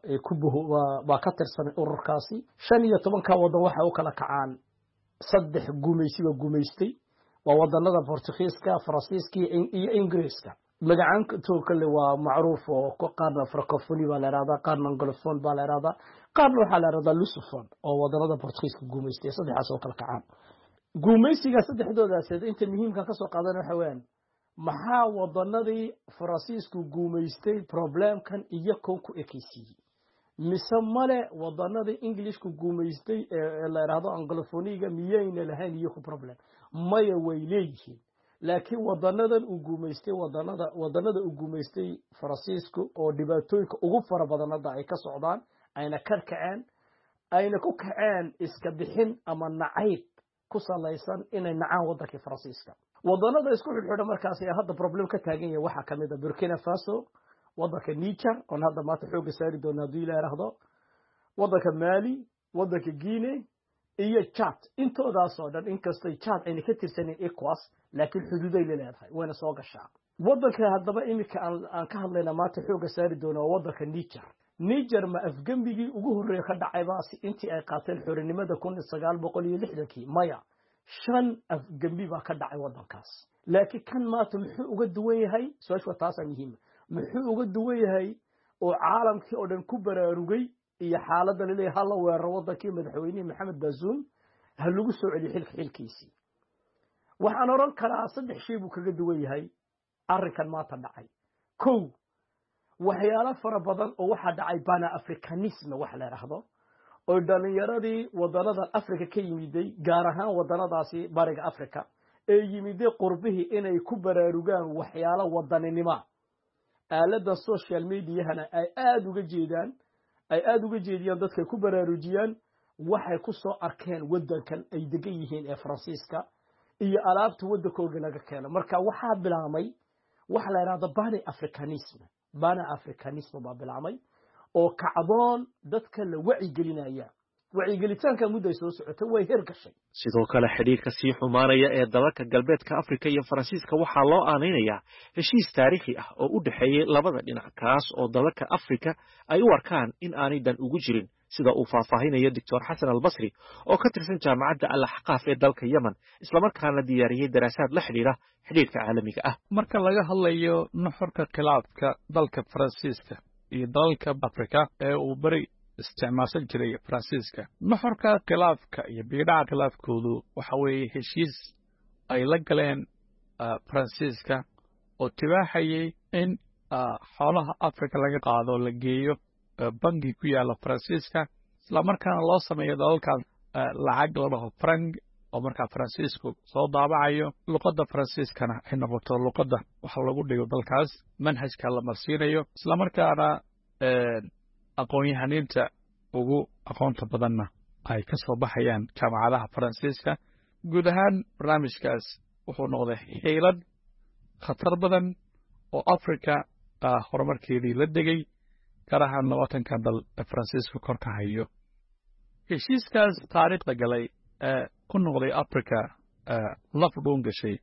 baa ka tirsan ururkaasi 15 waddan waxay u kala kacaan 3 gumaysiga gumaystay waa wadannada Portugiiska Faransiiska iyo Ingiriiska magacaantoo kale waa macruuf oo qaarna francophonie baa la yiraahdaa qaarna anglophone baa la yiraahdaa qaarna waxaa la yiraahdaa lusophone oo wadannada Portugiiska gumaystay saddexaas oo kala kacaan gumaysiga saddexdoodaas inta muhiimka ka soo qaadan waxa weeyaan maxaa wadannadii Faransiisku gumaystay problemkan iyo ku ekaysiiyay mise male wadannadii Englishku gumaystay ee la yiraahdo anglophoniga miyayna lahayn iyo ku problem maya way leeyihiin laakiin wadanadan uu gumaystay wadanada uu gumaystay Faransiisku oo dhibaatooyinka ugu fara badanada ay ka socdaan ayna ku kaceen iska bixin ama nacayb ku salaysan inay nacaan wadanka Faransiiska wadanada isku xidhxidha markaas ay hadda problem ka taagan yahay waxa kamid ah Burkina Faso wadanka Niger oo hadda maanta xoog saari doona hadii la yiraahdo wadanka Mali wadanka Guinea iyo Chad intoodaas oo dhan inkastoo Chad ay ka tirsaneen ECOWAS laakiin xuduuday leedahay wayna soo gashaa wadanka haddaba imika aan ka hadlayna maanta xooga saari doona wadanka Niger ma afgambigii ugu horeeyay ka dhacay baasi intii ay qaateen xornimada 1960 maya 5 afgambi baa ka dhacay wadankaas laakiin kan maanta muxuu uga duwan yahay su'aashu taas muhiim muxuu uga duwan yahay oo caalamkii oo dhan ku baraarugay iyo xaaladda leeyahay hal weerar wadankii madaxweynaha Maxamed Bazoum hal lagu soo celiyo xilkiisii waxaan oran karaa saddex shay buu kaga duwan yahay arrinkan maanta dhacay kow waxyaalo fara badan oo waxa dhacay bana africanism wax la yiraahdo oo dhalinyaradii wadannada Afrika ka yimiday gaar ahaan wadannadaasi bariga Afrika ee yimiday qurbihii inay ku baraarugaan waxyaalo wadaninimo aalada social media-hana ay aad uga jeediyaan dadka ku baraarujiyaan waxay ku soo arkeen wadankan ay degan yihiin ee Faransiiska iyo alaabta wadankooda laga keeno marka waxa bilaamay wax la yiraahdo bana africanism baa bilaamay oo kacdoon dadka la wacyigelitaanka muddo soo socotay way hirgashay sidoo kale xidhiirka sii xumaanaya ee dalalka galbeedka Afrika iyo Faransiiska waxaa loo aaneynayaa heshiis taariikhi ah oo u dhaxeeyay labada dhinac kaas oo dalalka Afrika ay u arkaan in aanay dan ugu jirin sida uu faahfaahinayo Dr. Hassan Al-Basri oo ka tirsan jaamacadda Al-Ahqaf ee dalka Yemen isla markaana diyaariyay daraasaad la xiriira xidhiirka caalamiga ah marka laga hadlayo nuxurka khilaafka dalka Faransiiska iyo dalalka Afrika ee uu bari isticmaalsan jiray Faransiiska nuxurka khilaafka iyo biidhaca khilaafkoodu waxa weeye heshiis ay la galeen Faransiiska oo tibaaxayay in xoolaha Afrika laga qaado la geeyo bangi ku yaala Faransiiska isla markaana loo sameeyo dalalkan lacag la dhaho franc oo markaa Faransiisku soo daabacayo luqadda Faransiiskana ay noqoto luqadda waxa lagu dhigo dalkaas manhajka la marsiinayo isla markaana aqoon-yahaniinta ugu aqoonta badanna ay ka soo baxayaan jaamacadaha Faransiiska guud ahaan barnaamijkaas wuxuu noqday xiilad khatar badan oo Afrika horumarkeedii la degay gaar ahaan 20 dal ee Faransiisku kor ka hayo heshiiskaas taariikhda galay ku noqday Afrika laf dhuun gashay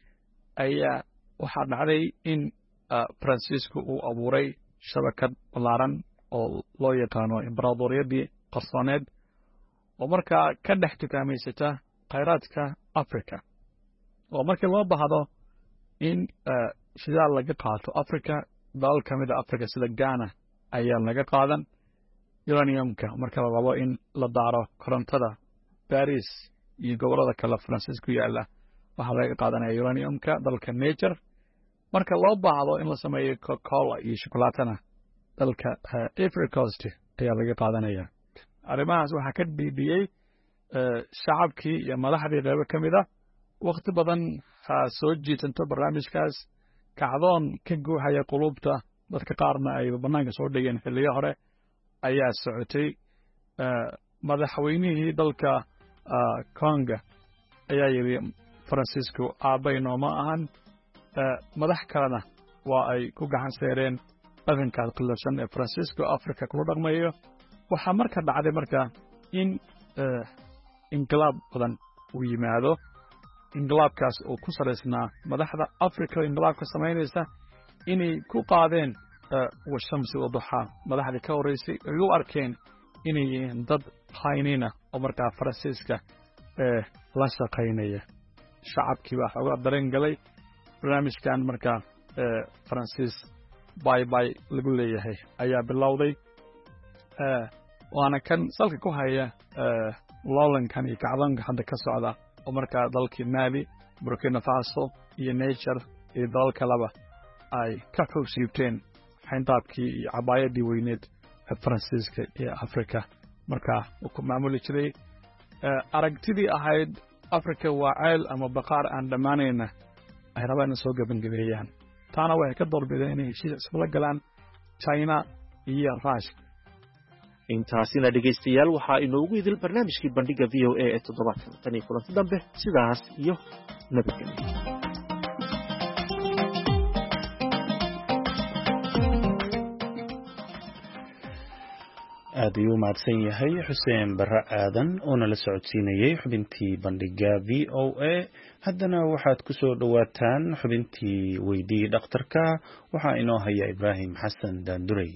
ayaa waxaa dhacday in Faransiisku uu abuuray shabakad ballaaran oo loo yaqaano imbraadoriyadii qarsooneed oo markaa ka dhex tukaameysata khayraadka Afrika oo markii loo baahdo in shidaal laga qaato Afrika dalal ka mid ah Afrika sida Ghana ayaa laga qaadan uraniumka marka la rabo in la daaro korontada Paris iyo gobolada kale Faransiisku yaala waxa laga qaadanaya uraniumka dalka Niger marka loo baahdo in la sameeyo Coca-Cola iyo shokolaatana dalka Ivory Coast ayaa laga qaadanaya arrimahaas waxa ka dhiibiyay shacabkii iyo madaxdii qayb ka mid ah waqti badan ha soo jiitanto barnaamijkaas kacdoon ka guuxaya qulubta dadka qaarna ay bannaanka soo dhigeen xilliyo hore ayaa socotay madaxweynihii dalka Congo ayaa yidhi Francisco aabbay nooma ahan madax kalena waa ay ku gacan seereen dhaqankaas qallafsan ee Francisco Africa kula dhaqmayo waxaa marka dhacday marka in inqilaab badan uu yimaado inqilaabkaas oo ku salaysnaa madaxda Africa inqilaabka samaynaysa inay ku qaadeen washamsi wadaxa madaxdii ka horeysay ay u arkeen inay yihiin dad haynina oo markaa Francisca la shaqaynaya shacabkii baa xogaa dareen galay barnaamijkan markaa Francis bye bye lagu leeyahay ayaa bilowday waana kan salka ku haya loolankan iyo kacdoonka hadda ka socda oo markaa dalkii Mali Burkina Faso iyo Niger iyo dalal kaleba ay ka xogsiibteen xayndaabkii iyo cabaayadii weyneed ee Francisca ee Africa markaa uu ku maamuli jiray aragtidii ahayd Africa waa ceel ama baqaar aan dhammaanayna ay rabaan soo gabangabeeyaan taana waxay ka doorbideen inay heshiis isla galaan China iyo Russia intaasina dhegaystayaal waxaa inoogu idil barnaamijkii bandhiga VOA ee toddobaadkan tan iyo kulanti dambe sidaas iyo nabadgelyo aad ayuu mahadsan yahay xuseen barre aadan oo nala socodsiinayay xubintii bandhiga VOA haddana waxaad ku soo dhowaataan xubintii weydii dhakhtarka waxaa inoo haya Ibraahim Xasan Daandurey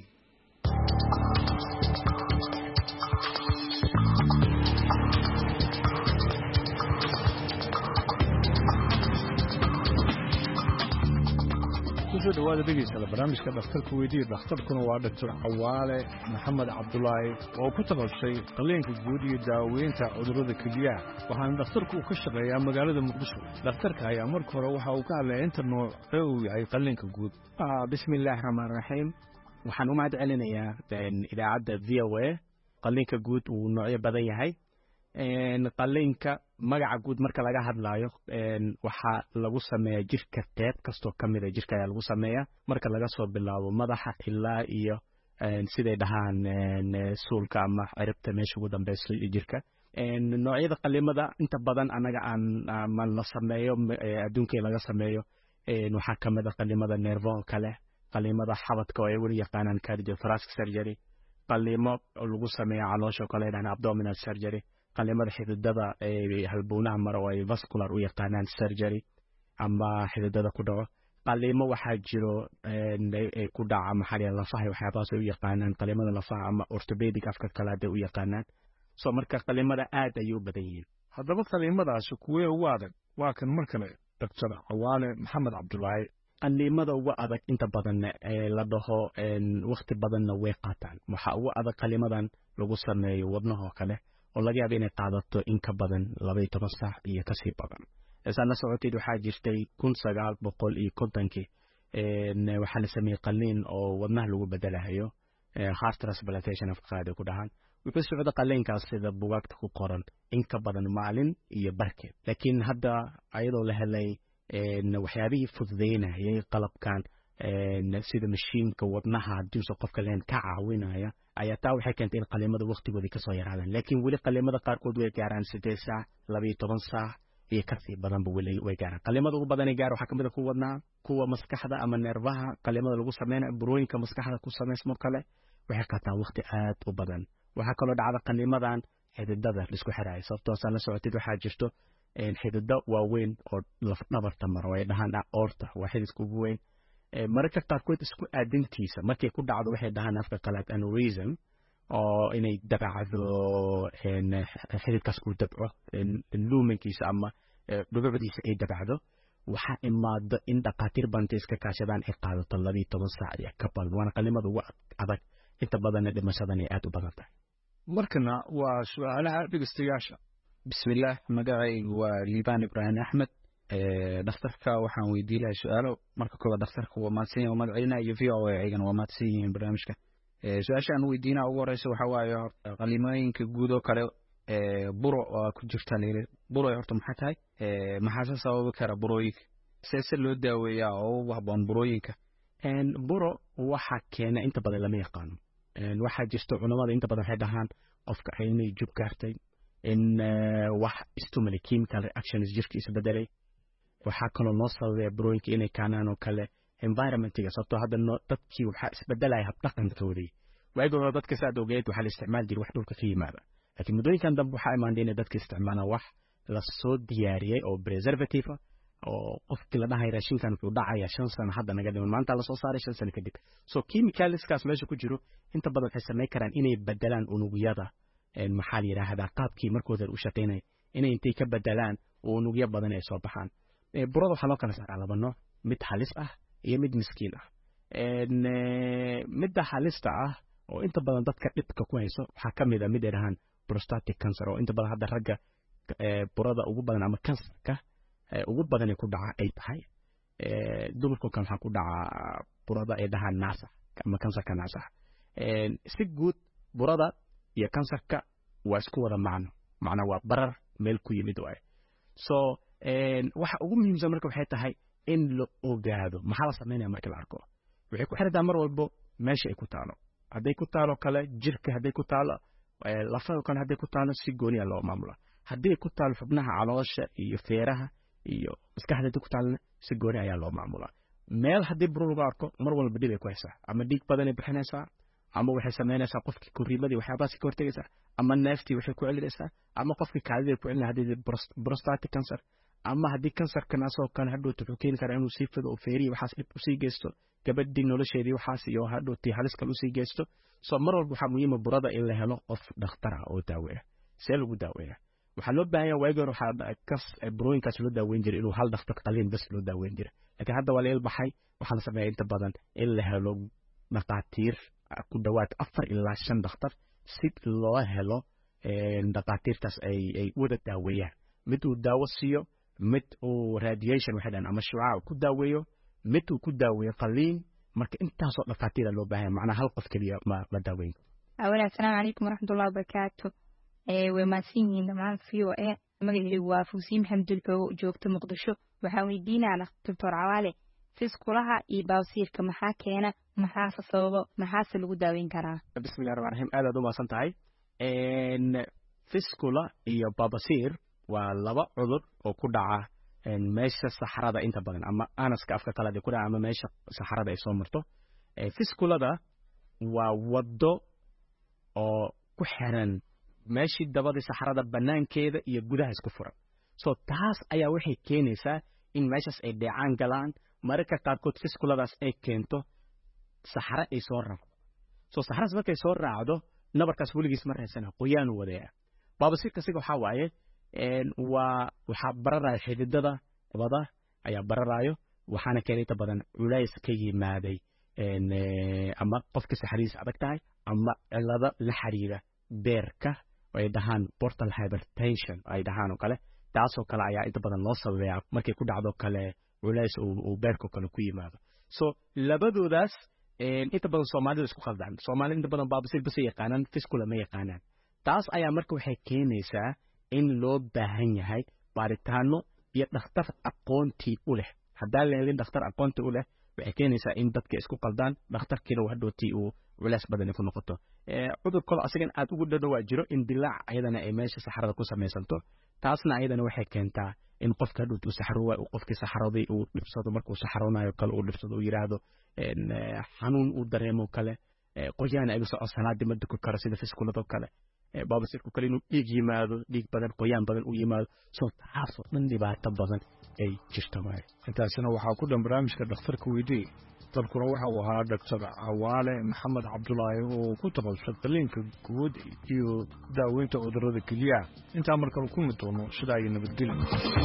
dhawaada dhegeysta barnaamijka dhakhtarka weydiiya dhakhtarkuna waa Dr. Cawaale Maxamed Cabdullaahi oo ku takhasusay qalliinka guud iyo daaweynta cudurrada kelyaha waxaana dhakhtarku ka shaqeeyaa magaalada Muqdisho dhakhtarka ayaa marka hore waxa uu ka hadlaya inta nooc uu yahay qalliinka guud bismillaahir rahmaanir rahiim waxaan u mahad celinayaa idaacadda VOA qalliinka guud uu noocyo badan yahay qalliinka magaca guud marka laga hadlaayo waxa lagu sameeyaa jirka qayb kasto kamid ah jirka ayaa lagu sameeyaa marka laga soo bilaabo madaxa ilaa iyo siday dhahaan suulka ama ciribta meesha ugu dambaysa jirka noocyada qalliimada inta badan anaga aan la sameeyo adduunka laga sameeyo waxaa kamid ah qalliimada nervo kale qalliimada xabadka oo ay weli yaqaanaan cardiothoracic surgery qalliimo lagu sameeyo caloosha kale dhahan abdominal surgery qalliimada xididada ee halbownaha maro oo ay vascular u yaqaanaan surgery ama xididada ku dhaco qalliimo waxaa jiro ku dhaca maxaa lafaha waxyaabahaas ay u yaqaanaan qalliimada lafaha ama orthopedic afka kale hadday u yaqaanaan soo marka qalliimada aad ayay u badan yihiin haddaba qalliimadaasi kuwee ugu adag waa kan mar kale Dr. Cawaale Maxamed Cabdullaahi qalliimada ugu adag inta badan la dhaho waqti badanna way qaataan waxa ugu adag qalliimadan lagu sameeyo wadnaha kale oo laga yaabo inay qaadato in ka badan 12 saac iyo ka sii badan isla socodkeed waxaa jirtay 1950 waxaa la sameeyay qalliin oo wadnaha lagu bedelayo heart transplantation of qaade ku dhahan wuxuu socda qalliinkaas sida buugaagta ku qoran in ka badan maalin iyo barkeed laakiin hadda ayadoo la helay waxyaabihii fududeynayay qalabkan sida mashiinka wadnaha haddii qofka leen ka caawinaya ayaa taa waxay keentay in qalliimada waqtigoodii ka soo yaraadaan laakiin weli qalliimada qaarkood way gaaraan 8 saac 12 saac iyo ka sii badanba weli way gaaraan qalliimada ugu badan ee gaar waxa kamid ah kuwa wadnaha kuwa maskaxda ama nervaha qalliimada lagu sameeyo burooyinka maskaxda ku sameysmo kale waxay qaataan waqti aad u badan waxa kaloo dhacda qalliimadan xididada isku xiraay sababtoo aan la socotid waxaa jirto xididada waaweyn oo laf dhabarta maro ay dhahaan aorta waa xididka ugu weyn mararka qaarkood isku aadintiisa markay ku dhacdo waxay dhahaan afka qalaad aneurysm oo inay dabacdo xididkaas ku dabco luumankiisa ama dhubacdiisa ay dabacdo waxaa imaado in dhaqaatiir banta iska kaashadaan ay qaadato 12 saac iyo ka badan waana qalliimada ugu adag inta badan dhimashadan ay aad u badan tahay markana waa su'aalaha dhegeystayaasha bismillaah magacaygu waa Liibaan Ibraahim Axmed dhakhtarka waxaan weydiin lahaa su'aalo marka koobaad dhakhtarka waa mahadsan yahay magaciina iyo VOA ayagana waa mahadsan yihiin barnaamijka su-aasha aan weydiinaa ugu horeysa waxa waaye qalliimooyinka guud oo kale buro oo ku jirta leeyahay buro horta maxay tahay maxaa sabab kara burooyinka si loo daaweeyaa oo wax baan burooyinka buro waxa keena inta badan lama yaqaano waxa jirto culimada inta badan waxay dhahaan qofka inay jub gaartay in wax stimuli chemical reactions jirkiisa bedelay waxa kaloo noo sababay burooyinka inay kaanaan oo kale environmentiga sababtoo hadda dadkii waxa isbedelay hab dhaqankoodii waagoo dadka saad ogeed waxa la isticmaal jiray wax dhulka ka yimaada laakiin mudooyinkan dambe waxa imaanayna dadka isticmaalaan wax la soo diyaariyay oo preservative oo qofkii la dhahay raashinkan wuxuu dhacayaa 5 sano hadda naga dhiman maanta la soo saaray 5 sano kadib so chemicalskaas meesha ku jiro inta badan waxay sameyn karaan inay bedelaan unugyada maxaa la yiraahdaa qaabkii markooda u shaqeynay inay intay ka bedelaan unugyo badan ay soo baxaan burada waxa loo kala saaraa laba nooc mid halis ah iyo mid miskiin ah midda halista ah oo inta badan dadka dhibka ku hayso waxa kamid ah mid yarahan prostatic cancer oo inta badan hadda ragga burada ugu badan ama kansarka ugu badan ay ku dhaca ay tahay dumarku kan waxa ku dhaca burada ay dhahaan naasa ama kansarka naasa si guud burada iyo kansarka waa isku wada macna waa barar meel ku yimid waay so waxa ugu muhiimsan marka waxay tahay in la ogaado maxaa la sameeyaa marka la arko waxay ku xirtaa mar walbo meesha ay ku taalo haday ku taalo kale jirka haday ku taalo lafaha kan haday ku taalo si gooni ah loo maamulo haday ku taalo xubnaha caloosha iyo feeraha iyo maskaxda ku taalo si gooni ayaa loo maamulaa meel haday buro lagu arko mar walba dib ay ku haysaa ama dhiig badan ay bixinaysaa ama waxay sameynaysaa qofkii kuriimadii waxyaabahaas ka hortagaysaa ama neeftii waxay ku celinaysaa ama qofkii kaadida ku celinaysaa haddii prostatic cancer ama haddii kansarkan asoo kan hadhowta wuxuu keeni karaa inuu sii fido oo feerihi waxaas dhib usii geysto gabadhii nolosheedii waxaas iyo hadhowtii halis kale usii geysto soo mar walba waxaa muhiima burada in la helo qof dhakhtar ah oo daaweeya see lagu daaweeya waxaa loo baahan yahay waagi hore waxaa burooyinkaas loo daaweyn jiray inuu hal dhakhtar qaliin bas loo daaweyn jiray laakiin hadda waa la ilbaxay waxaa la sameeyaa inta badan in la helo dhaqaatiir ku dhawaad 4 ilaa 5 dhakhtar si loo helo dhaqaatiirtaas ay wada daaweeyaan mid uu daawo siiyo mid uu radiation waxay dhahan ama shucaac ku daaweeyo mid uu ku daaweeyo qaliin marka intaasoo dhaqaatiir loo baahan macnaha hal qof kaliya ma la daaweyn awala assalaamu calaykum waraxmatullaahi wabarakaatu way maasiin dhamaan VOA magacaygu waa Fuusiin Maxamed oo joogta Muqdisho waxaan weydiinaa Dr. Cawaale fiskulaha iyo bawsiirka maxaa keena maxaa sababa maxaa lagu daaweyn karaa bismillaahir rahmaanir rahiim aad u maasan tahay fiskula iyo bawsiir waa laba cudur oo ku dhaca meesha saxarada inta badan ama anaska afka kale ku dhaca ama meesha saxarada ay soo marto fiskulada waa wado oo ku xiran meeshii dabada saxarada banaankeeda iyo gudaha isku furan so taas ayaa waxay keenaysaa in meeshas ay dheecaan galaan marka qaarkood fiskuladaas ay keento saxara ay soo raacdo so saxaraas markay soo raacdo nabarkaas weligiis ma raysana qoyaan wadaya baabasiirka siga waxa waaye waxa bararayo xididada dabada ayaa bararayo waxaana keenayta badan culays ka yimaaday ama qofka saxariis adag tahay ama cilada la xiriira beerka ay dhahaan portal hypertension ay dhahaan oo kale taasoo kale ayaa inta badan loo sababeeyaa markay ku dhacdo kale culays uu beerka kale ku yimaado so labadoodaas inta badan Soomaalida isku khaldaan Soomaalida inta badan baabasiir bas yaqaanaan fiskula ma yaqaanaan taas ayaa marka waxay keenaysaa in loo baahan yahay baaritaano iyo dhakhtar aqoontii u leh haddii la helin dhakhtar aqoontii u leh waxay keenaysaa in dadka isku qaldaan dhakhtarkiina uu hadhowtii uu culays badan ku noqoto cudur kale asagan aad ugu dhadhow jiro in dilaac ayadana ay meesha saxarada ku samaysanto taasna ayadana waxay keentaa in qofka hadhowtii uu saxaro waa qofkii saxaradii uu dhibsado markuu saxaroonayo kale uu dhibsado uu yiraahdo xanuun uu dareemo kale qoyaan ay soo salaadii mad ku karo sida fiskulada kale baabasiirku kale inuu dhiig yimaado dhiig badan qoyaan badan uu yimaado soo taasoo dhan dhibaato badan ay jirto maay intaasina waxaa ku dhan barnaamijka dhakhtarka weydii dalkuna waxa uu ahaa Dr. Cawaale Maxamed Cabdullaahi oo ku takhasusay qaliinka guud iyo daaweynta cudurrada kelyaha intaa markale ku mid doono sida ay nabadgelyo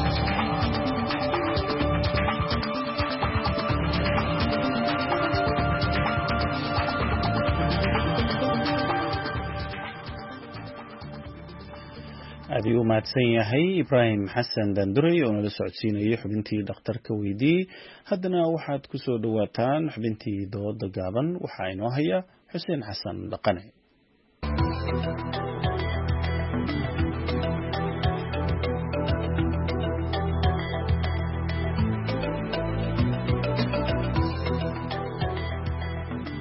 aad u mahadsan yahay Ibrahim Xasan Danduray oo nala socodsiinayay xubintii dhakhtarka weydii haddana waxaad ku soo dhawaataan xubintii dooda gaaban waxa inoo haya Xuseen Xasan Dhaqane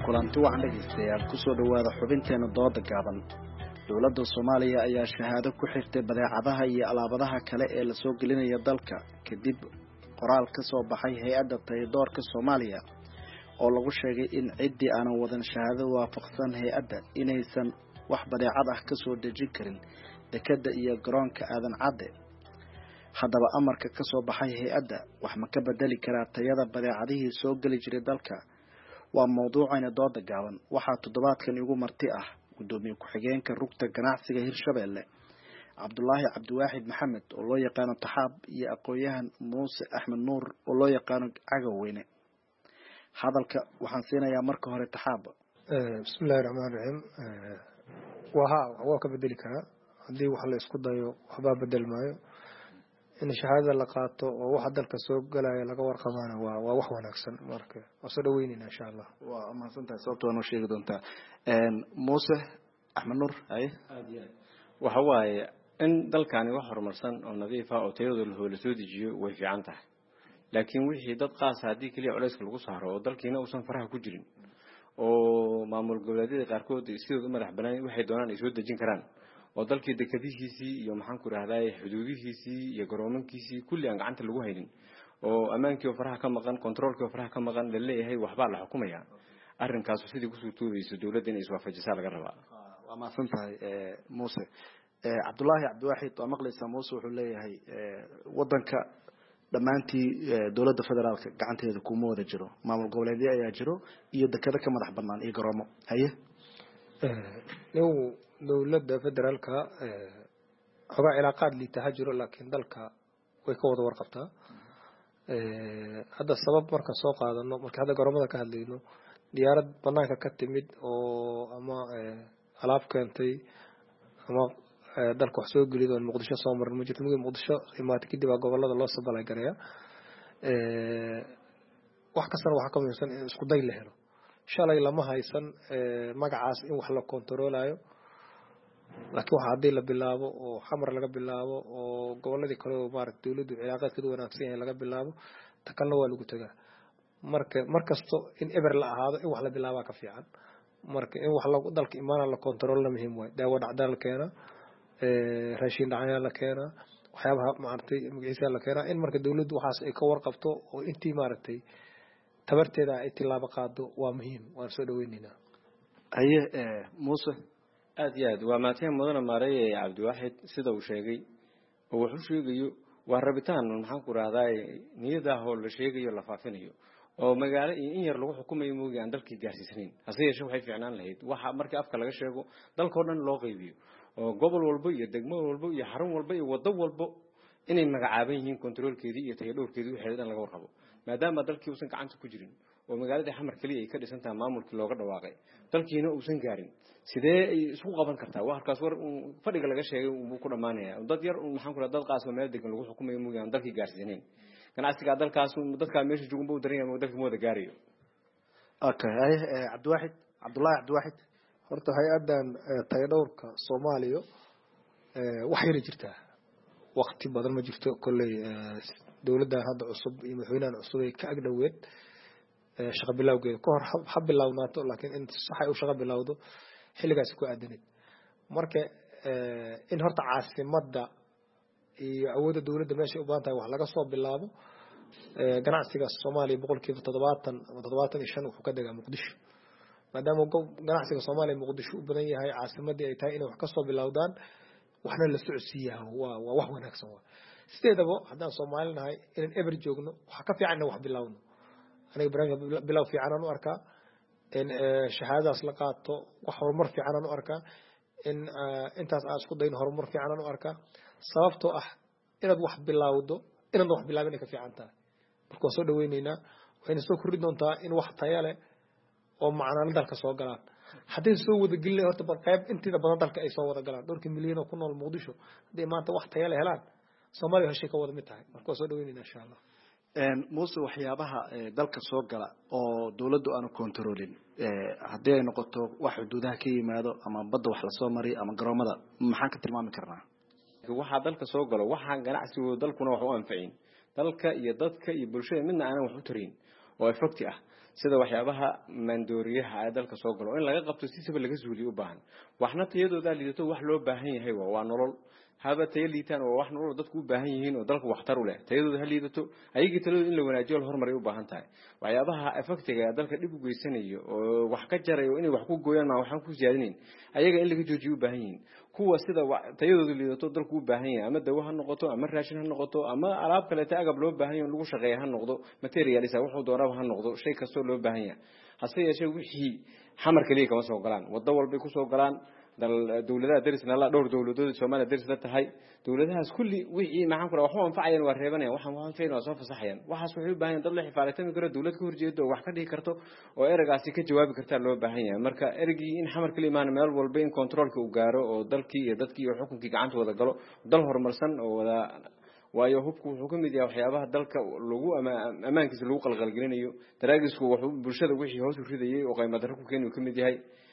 kulanti wacan dhegeystayaal kusoo dhawaada xubinteena dooda gaaban. dowladda Soomaaliya ayaa shahaado ku xirtay badeecadaha iyo alaabadaha kale ee la soo gelinaya dalka kadib qoraal ka soo baxay hay'adda taydoorka Soomaaliya oo lagu sheegay in ciddii aan wadan shahaado waafaqsan hay'adda inaysan wax badeecad ah ka soo dejin karin dekada iyo garoonka aadan cadde. haddaba amarka ka soo baxay hay'adda wax ma ka bedeli karaa tayada badeecadihii soo geli jiray dalka? waa mawduucayna dooda gaaban. waxaa toddobaadkan igu marti ah gudoomiye ku-xigeenka rugta ganacsiga Hirshabeelle Cabdulaahi Cabdiwaaxid Maxamed oo loo yaqaano Taxaab iyo aqoonyahan Muuse Axmed Nuur oo loo yaqaano Cagaweyne. hadalka waxaan siinayaa marka hore Taxaab. bismillaahir rahmaanir rahiim. waa ka bedeli karaa haddii wax la isku dayo waxba bedel maayo. in shahaadada la qaato oo waxa dalka soo galaya laga warqabana waa wax wanaagsan. marka waa soo dhaweynayna insha Allah. waa ammaansantahay sababtoo noo sheegi doontaa. Muuse Axmed Nuur waxa waaye in dalkani wax horumarsan oo nadiif ah oo tayadooda la soo dejiyo way fiican tahay. laakiin wixii dad qaas hadii kaliya culayska lagu saaro oo dalkiina uusan faraha ku jirin oo maamul goboleedyada qaarkood sidoo madax banaan waxay doonaan ay soo dejin karaan oo dalkii dekadihiisii iyo maxaan ku raahday xuduudihiisii iyo garoomankiisii kulli aan gacanta lagu haynin oo amaankii faraha ka maqan controlkii faraha ka maqan la leeyahay waxba la xukumaya arrinkaas sidii ku soo toodayso dawladda inay iswaafajisaa laga rabaa. waa maasantahay Muuse. Cabdulaahi Cabdiwaaxid waa maqlaysaa. Muuse wuxuu leeyahay wadanka dhamaantii dawladda federaalka gacanteeda kuma wada jiro, maamul goboleedyo ayaa jiro iyo dekada ka madax banaan iyo garoomo. haye dawladda federaalka xogaa cilaaqaad liita ha jiro laakiin dalka way ka wada warqabtaa. hadda sabab marka soo qaadano marka hadda garoomada ka hadlayno diyaarad banaanka ka timid oo ama alaab keentay ama dalka wax soo gelid oo Muqdisho soo marin ma jirto. Muqdisho imaatay kadib gobolada loo sabalay gareeya wax kasta waxa ka muhiimsan in isku day la helo. shalay lama haysan magacaas in wax la kontroolayo laakiin waxa hadii la bilaabo oo xamar laga bilaabo oo goboladii kale oo maaragtay dawladdu cilaaqaadkeedu wanaagsan yahay laga bilaabo takalna waa lagu tagaa. markasto in eber la ahaado in wax la bilaabo ka fiican. marka in wax lagu dalka imaana la kontroolna muhiim way. daawo dhacdaan la keena raashin dhacaya la keena waxyaabaha maaragtay magaciisa la keena in marka dawladdu waxaas ay ka warqabto oo intii maaragtay tabarteeda ay tilaabo qaado waa muhiim. waan soo dhaweynayna. haye Muuse aad iyo aad waa maatay mudana maareeyay Cabdiwaaxid sida uu sheegay oo wuxuu sheegayo waa rabitaan maxaan ku raahday niyada oo la sheegayo la faafinayo oo magaalo in yar lagu xukumayo mooga aan dalkii gaarsiisnayn. hase yeeshee waxay fiicnaan lahayd waxa markii afka laga sheego dalkoo dhan loo qaybiyo oo gobol walba iyo degmo walba iyo xarun walba iyo wado walba inay magacaaban yihiin controlkeedii iyo tayadhoorkeedii wixii dhan laga warqabo maadaama dalkii uusan gacanta ku jirin oo magaalada xamar kaliya ay ka dhisan tahay maamulkii looga dhawaaqay dalkiina uusan gaarin sidee ay isku qaban kartaa? waa halkaas war fadhiga laga sheegay uu ku dhamaanaya dad yar maxaan ku raadad qaas oo meel degan lagu xukumayo mooga aan dalkii gaarsiisnayn ganacsiga dalkaas dadka meesha joogan buu dareemayo dalkii mooda gaariyo. okay Cabdulaahi Cabdiwaaxid horta hay'adan tayadhoorka Soomaaliya wax yar jirtaa waqti badan ma jirto kulay dawladda hadda cusub iyo madaxweynaha cusub ay ka agdhaweed shaqo bilowgeeda ka hor ha bilownaato laakiin in sax ay u shaqo bilowdo xilligaas ku aadanid. marka in horta caasimadda iyo awoodda dawladda meesha u baahan tahay wax laga soo bilaabo. ganacsiga Soomaaliya 70% ama 75 wuxuu ka degaa Muqdisho maadaama ganacsiga Soomaaliya Muqdisho u badan yahay caasimadii ay tahay in wax ka soo bilowdaan waxna la socodsiiyaa waa wax wanaagsan. sideedaba haddaan Soomaalinahay in eber joogno waxa ka fiican wax bilowno. aniga barnaamij bilow fiican aan u arkaa in shahaadadaas la qaato wax horumar fiican aan u arkaa in intaas aan isku dayno horumar fiican aan u arkaa sababtoo ah inaad wax bilowdo inaad wax bilaabin ka fiican tahay. marka soo dhaweynayna waxayna soo kordhi doontaa in wax tayo leh oo macnaan dalka soo galaan. haddii soo wada gelin horta qayb intiida badan dalka ay soo wada galaan dhowrkii milyan oo ku nool Muqdisho haddii maanta wax tayo leh helaan Soomaaliya heshay ka wada mid tahay. marka soo dhaweynayna insha Allah. Muuse waxyaabaha dalka soo gala oo dawladdu aanu kontroolin haddii ay noqoto wax xuduudaha ka yimaado ama badda wax la soo mari ama garoomada maxaan ka tilmaami karnaa? waxa dalka soo galo waxa ganacsigu dalkuna wax u anfacin dalka iyo dadka iyo bulshada midna aan wax u tarin oo effecti ah sida waxyaabaha maandooriyaha ee dalka soo galo in laga qabto si saba laga suuliyo u baahan waxna tayadooda liidato wax loo baahan yahay waa nolol haba tayo liitaan oo wax nolol dadku u baahan yihiin oo dalku waxtar u leh tayadooda ha liidato ayagii talooda in la wanaajiyo horumar ay u baahan tahay waxyaabaha effectiga ee dalka dib u geysanayo oo wax ka jarayo inay wax ku gooyaan ma waxaan ku siyaadinayn ayaga in laga joojiyo u baahan yihiin kuwa sida tayadooda liidato dalku u baahan yahay ama dawo ha noqoto ama raashin ha noqoto ama alaab kale ta agab loo baahan yahay lagu shaqeeyo ha noqdo materialisa wuxuu doonaa ha noqdo shay kasto loo baahan yahay hase yeeshee wixii xamar kaliya kama soo galaan wada walba ku soo galaan dawladaha darisna la dhowr dawladood Soomaaliya daris la tahay dawladahaas kulli wixii maxaan ku rahaa wax anfacayaan waa reebanayaan waxaan anfacayaan waa soo fasaxayaan waxaas wuxuu u baahan dad la xifaalatan karo dawlad ka horjeedo wax ka dhigi karto oo eragaasi ka jawaabi karta loo baahan yahay marka eragii in xamar kaliya imaan meel walba in controlka uu gaaro oo dalkii iyo dadkii iyo xukunkii gacanta wada galo dal horumarsan oo wada waayo hubku wuxuu ka mid yahay waxyaabaha dalka lagu amaankiisa lagu qalqalgelinayo daraagisku wuxuu bulshada wixii hoos u ridayay oo qiimo darro ku keenay ka mid yahay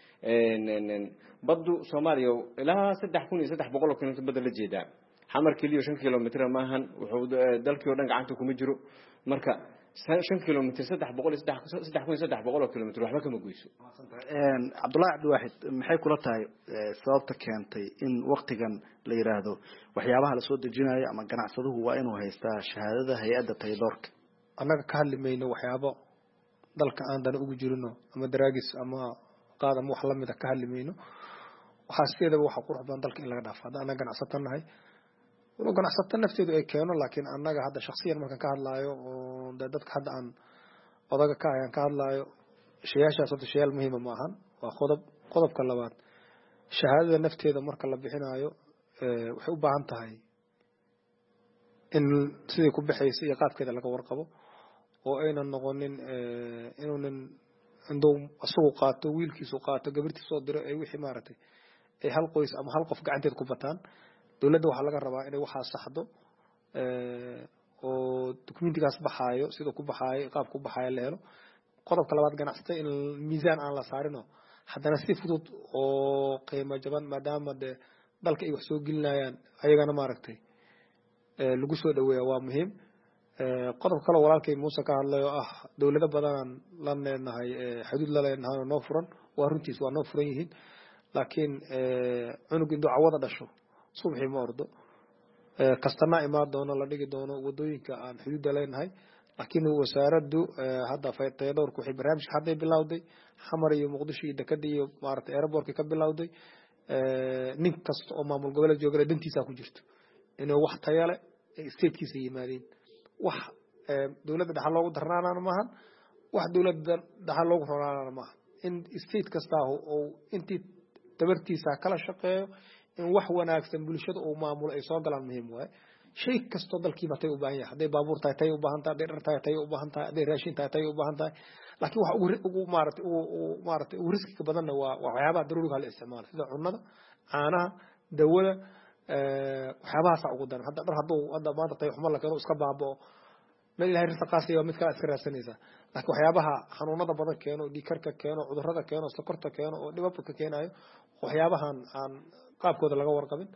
baddu Soomaaliya ilaa 3300 kilomitir badda la jeedaa xamar kaliya 5 kilomitir ma ahan wuxuu dalkii oo dhan gacanta kuma jiro marka 5 kilomitir 3300 kilomitir waxba kama goyso Cabdullaahi Cabdiwaxid maxay kula tahay sababta keentay in waqtigan la yiraahdo waxyaabaha la soo dejinayo ama ganacsaduhu waa inuu haystaa shahaadada hay'adda taydoorka annaga ka hadlimayno waxyaabo dalka aan dan ugu jirino ama daraagis ama qaadam wax lamid ah ka hadlimayno waxa sideedaba waxa qurux badan dalka in laga dhaafo hadda anaga ganacsatanahay oo ganacsata nafteedu ay keeno laakiin annaga hadda shakhsiyan markaan ka hadlaayo oo dadka hadda aan odaga ka ayaan ka hadlaayo shayashaas oo shayal muhiim ma ahan waa qodobka labaad shahaadada nafteeda marka la bixinayo waxay u baahan tahay in sidii ku bixayso iyo qaabkeeda laga warqabo oo aynan noqonin inuunan indoo asugu qaato wiilkiisu qaato gabartiisa soo diro ay wixii maaragtay ay hal qoys ama hal qof gacanteed ku bataan dawladda waxa laga rabaa inay waxa saxdo oo dokumentigaas baxaayo sida ku baxaayo qaab ku baxaayo la helo qodobka labaad ganacsata in miisaan aan la saarino haddana si fudud oo qiimo jaban maadaama dalka ay wax soo gelinayaan ayagana maaragtay lagu soo dhaweeyo waa muhiim qodob kale walaalkay Muuse ka hadlayo dawlado badan la leenahay xuduud la leenahay noo furan waa runtiis waa noo furan yihiin laakiin cunug intuu cawada dhasho subaxii ma ordo kastana imaad doono la dhigi doono wadooyinka aan xuduud leenahay laakiin wasaaraddu hadda faytaydoorku waxay barnaamij hadda bilowday xamar iyo muqdisho iyo dekada iyo maartay airportka ka bilowday nin kasta oo maamul goboleed jooga dantiisa ku jirto inuu wax tayo leh state-kiisa yimaadeen wax dawladda dhaxal loogu darnaanana maahan wax dawladda dhaxal loogu ronaanana maahan in state kasta oo intii tabartiisa kala shaqeeyo in wax wanaagsan bulshada oo maamulo ay soo galaan muhiim waay shay kasto dalkiiba tay u baahan yahay haday baabuur tahay tay u baahan tahay haday dhar tahay tay u baahan tahay haday raashin tahay tay u baahan tahay laakiin wax ugu maartay ugu riskiga badanna waa waxyaabaha daruuriga la isticmaalo sida cunnada caanaha dawada waxyaabahaas ugu daran hadda maanta tay xumo la keeno iska baaboo meel ilaahay risaqaasiyo mid kale iska raadsanaysa laakiin waxyaabaha xanuunada badan keeno dhiikarka keeno cudurrada keeno sokorta keeno oo dhibabka keenayo waxyaabahan aan qaabkooda laga warqabin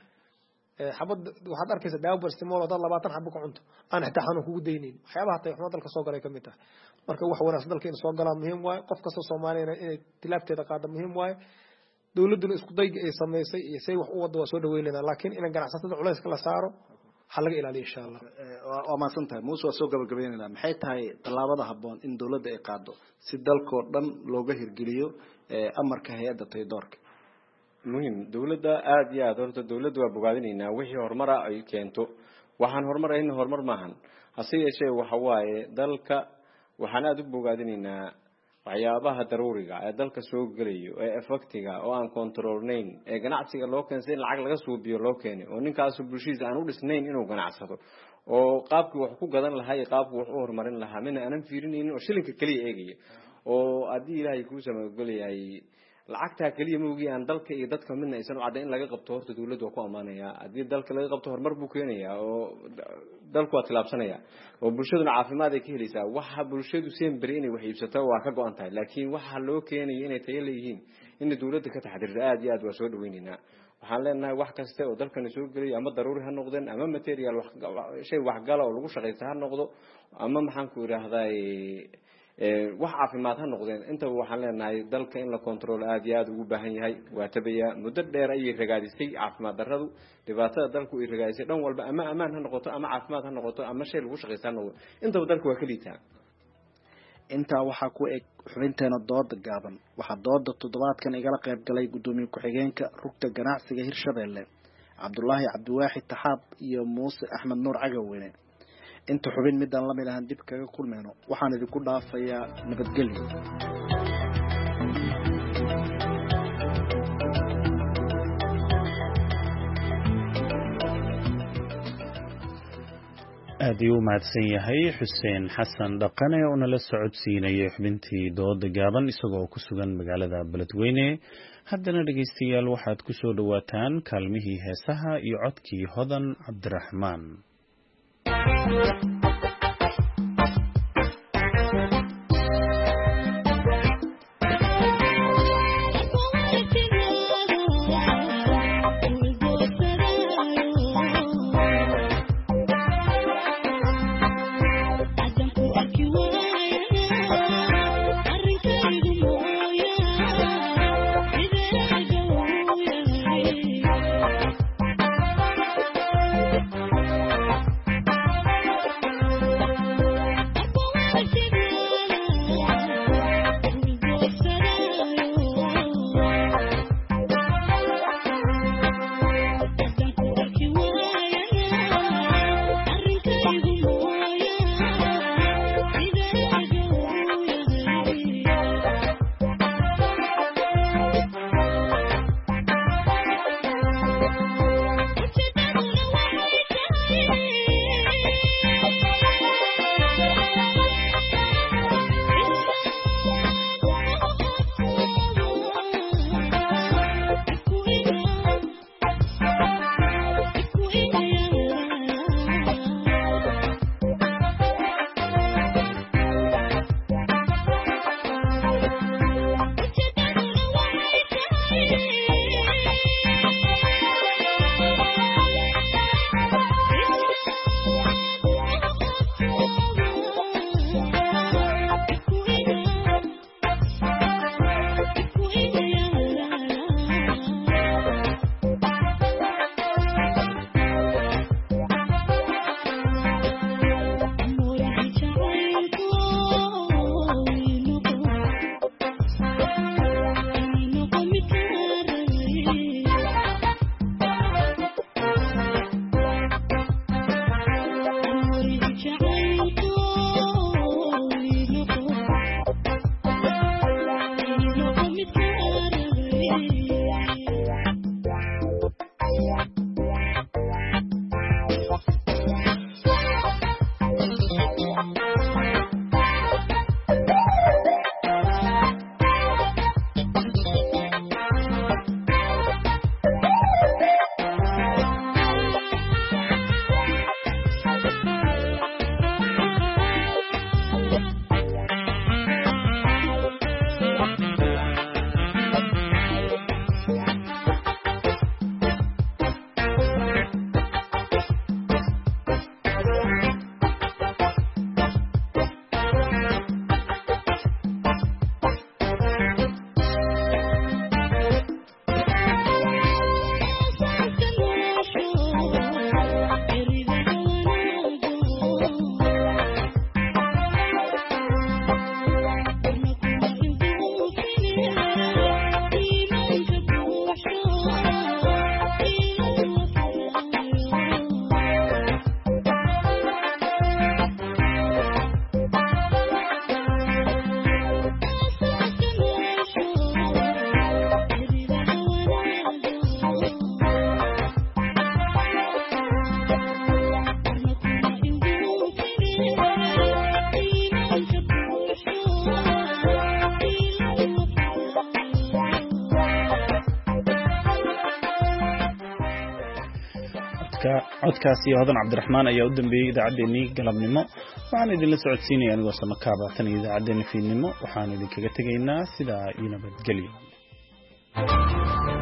xabad waxaad arkaysaa daawo barsimol dad 20 xabo ka cunto aan xitaa xanuun kugu deynin waxyaabaha tay xumo dalka soo galay kamid tahay marka wax wanaagsan dalka in soo galaa muhiim waay qof kasta Soomaaliyeed inay tilaabteeda qaado muhiim waay dawladdu isku dayga ay sameysay iyo say wax u wada soo dhaweynayna laakiin in ganacsatada culayska la saaro waxa laga ilaaliyo insha Allah waa maasan tahay Muuse waa soo gabagabeynayna maxay tahay talaabada habboon in dawladda ay qaado si dalkoo dhan looga hirgeliyo amarka hay'adda taydoorka muhiim dawladda aad iyo aad horta dawladdu waa bogaadinaynaa wixii horumar ay keento waxaan horumarayna horumar maahan hase yeeshee waxa waaye dalka waxaan aad u bogaadinaynaa waxyaabaha daruuriga ee dalka soo galayo ee effectiga oo aan controlnayn ee ganacsiga loo keenay in lacag laga suubiyo loo keenay oo ninkaas bulshadiisa aan u dhisnayn inuu ganacsado oo qaabkii wax ku gadan lahaa iyo qaabkii wax u horumarin lahaa mina aanan fiirinaynin oo shilinka kaliya eegaya oo haddii ilaahay kuu samagalayahay lacagta kaliya moogi aan dalka iyo dadka midna aysan u cadeyn laga qabto horta dawladdu waa ku amaanaya haddii dalka laga qabto horumar buu keenayaa oo dalku waa tilaabsanaya oo bulshaduna caafimaad ay ka helaysaa waxa bulshadu seen bari inay wax iibsato waa ka go'an tahay laakiin waxa loo keenayo inay tayo leeyihiin in dawladda ka taxadirto aad iyo aad waa soo dhaweynayna waxaan leenahay wax kasta oo dalkan soo galay ama daruuri ha noqdeen ama material wax shay wax gala oo lagu shaqeysto ha noqdo ama maxaan ku yiraahdaa wax caafimaad ha noqdeen intaba waxaan leenahay dalka in la control aad iyo aad ugu baahan yahay waa tabaya muddo dheer ayay ragaadisay caafimaad darradu dhibaatada dalku ay ragaadisay dhan walba ama amaan ha noqoto ama caafimaad ha noqoto ama shay lagu shaqaysta ha noqoto intaba dalku waa ka liitaa intaa waxaa ku eg xubinteena dooda gaaban waxaa dooda toddobaadkan igala qayb galay gudoomiye ku-xigeenka rugta ganacsiga Hirshabelle Cabdullaahi Cabdiwaaxid Taxaab iyo Muuse Axmed Nuur Cagaweyne inta xubin midaan la mid ahaan dib kaga kulmayno waxaan idinku dhaafayaa nabadgelyo aad ayuu mahadsan yahay Xuseen Xasan Dhaqane oo nala socodsiinayay xubintii dooda gaaban isagoo ku sugan magaalada Beledweyne haddana dhageystayaal waxaad ku soo dhawaataan kaalmihii heesaha iyo codkii Hodan Cabdiraxmaan codkaasi Hodan Cabdiraxmaan ayaa u dambeeyay idaacadeennii galabnimo waxaan idinla socodsiinaya anigoo samakaaba tan idaacadeennii fiidnimo waxaan idinkaga tegaynaa sidaa iyo nabadgelyo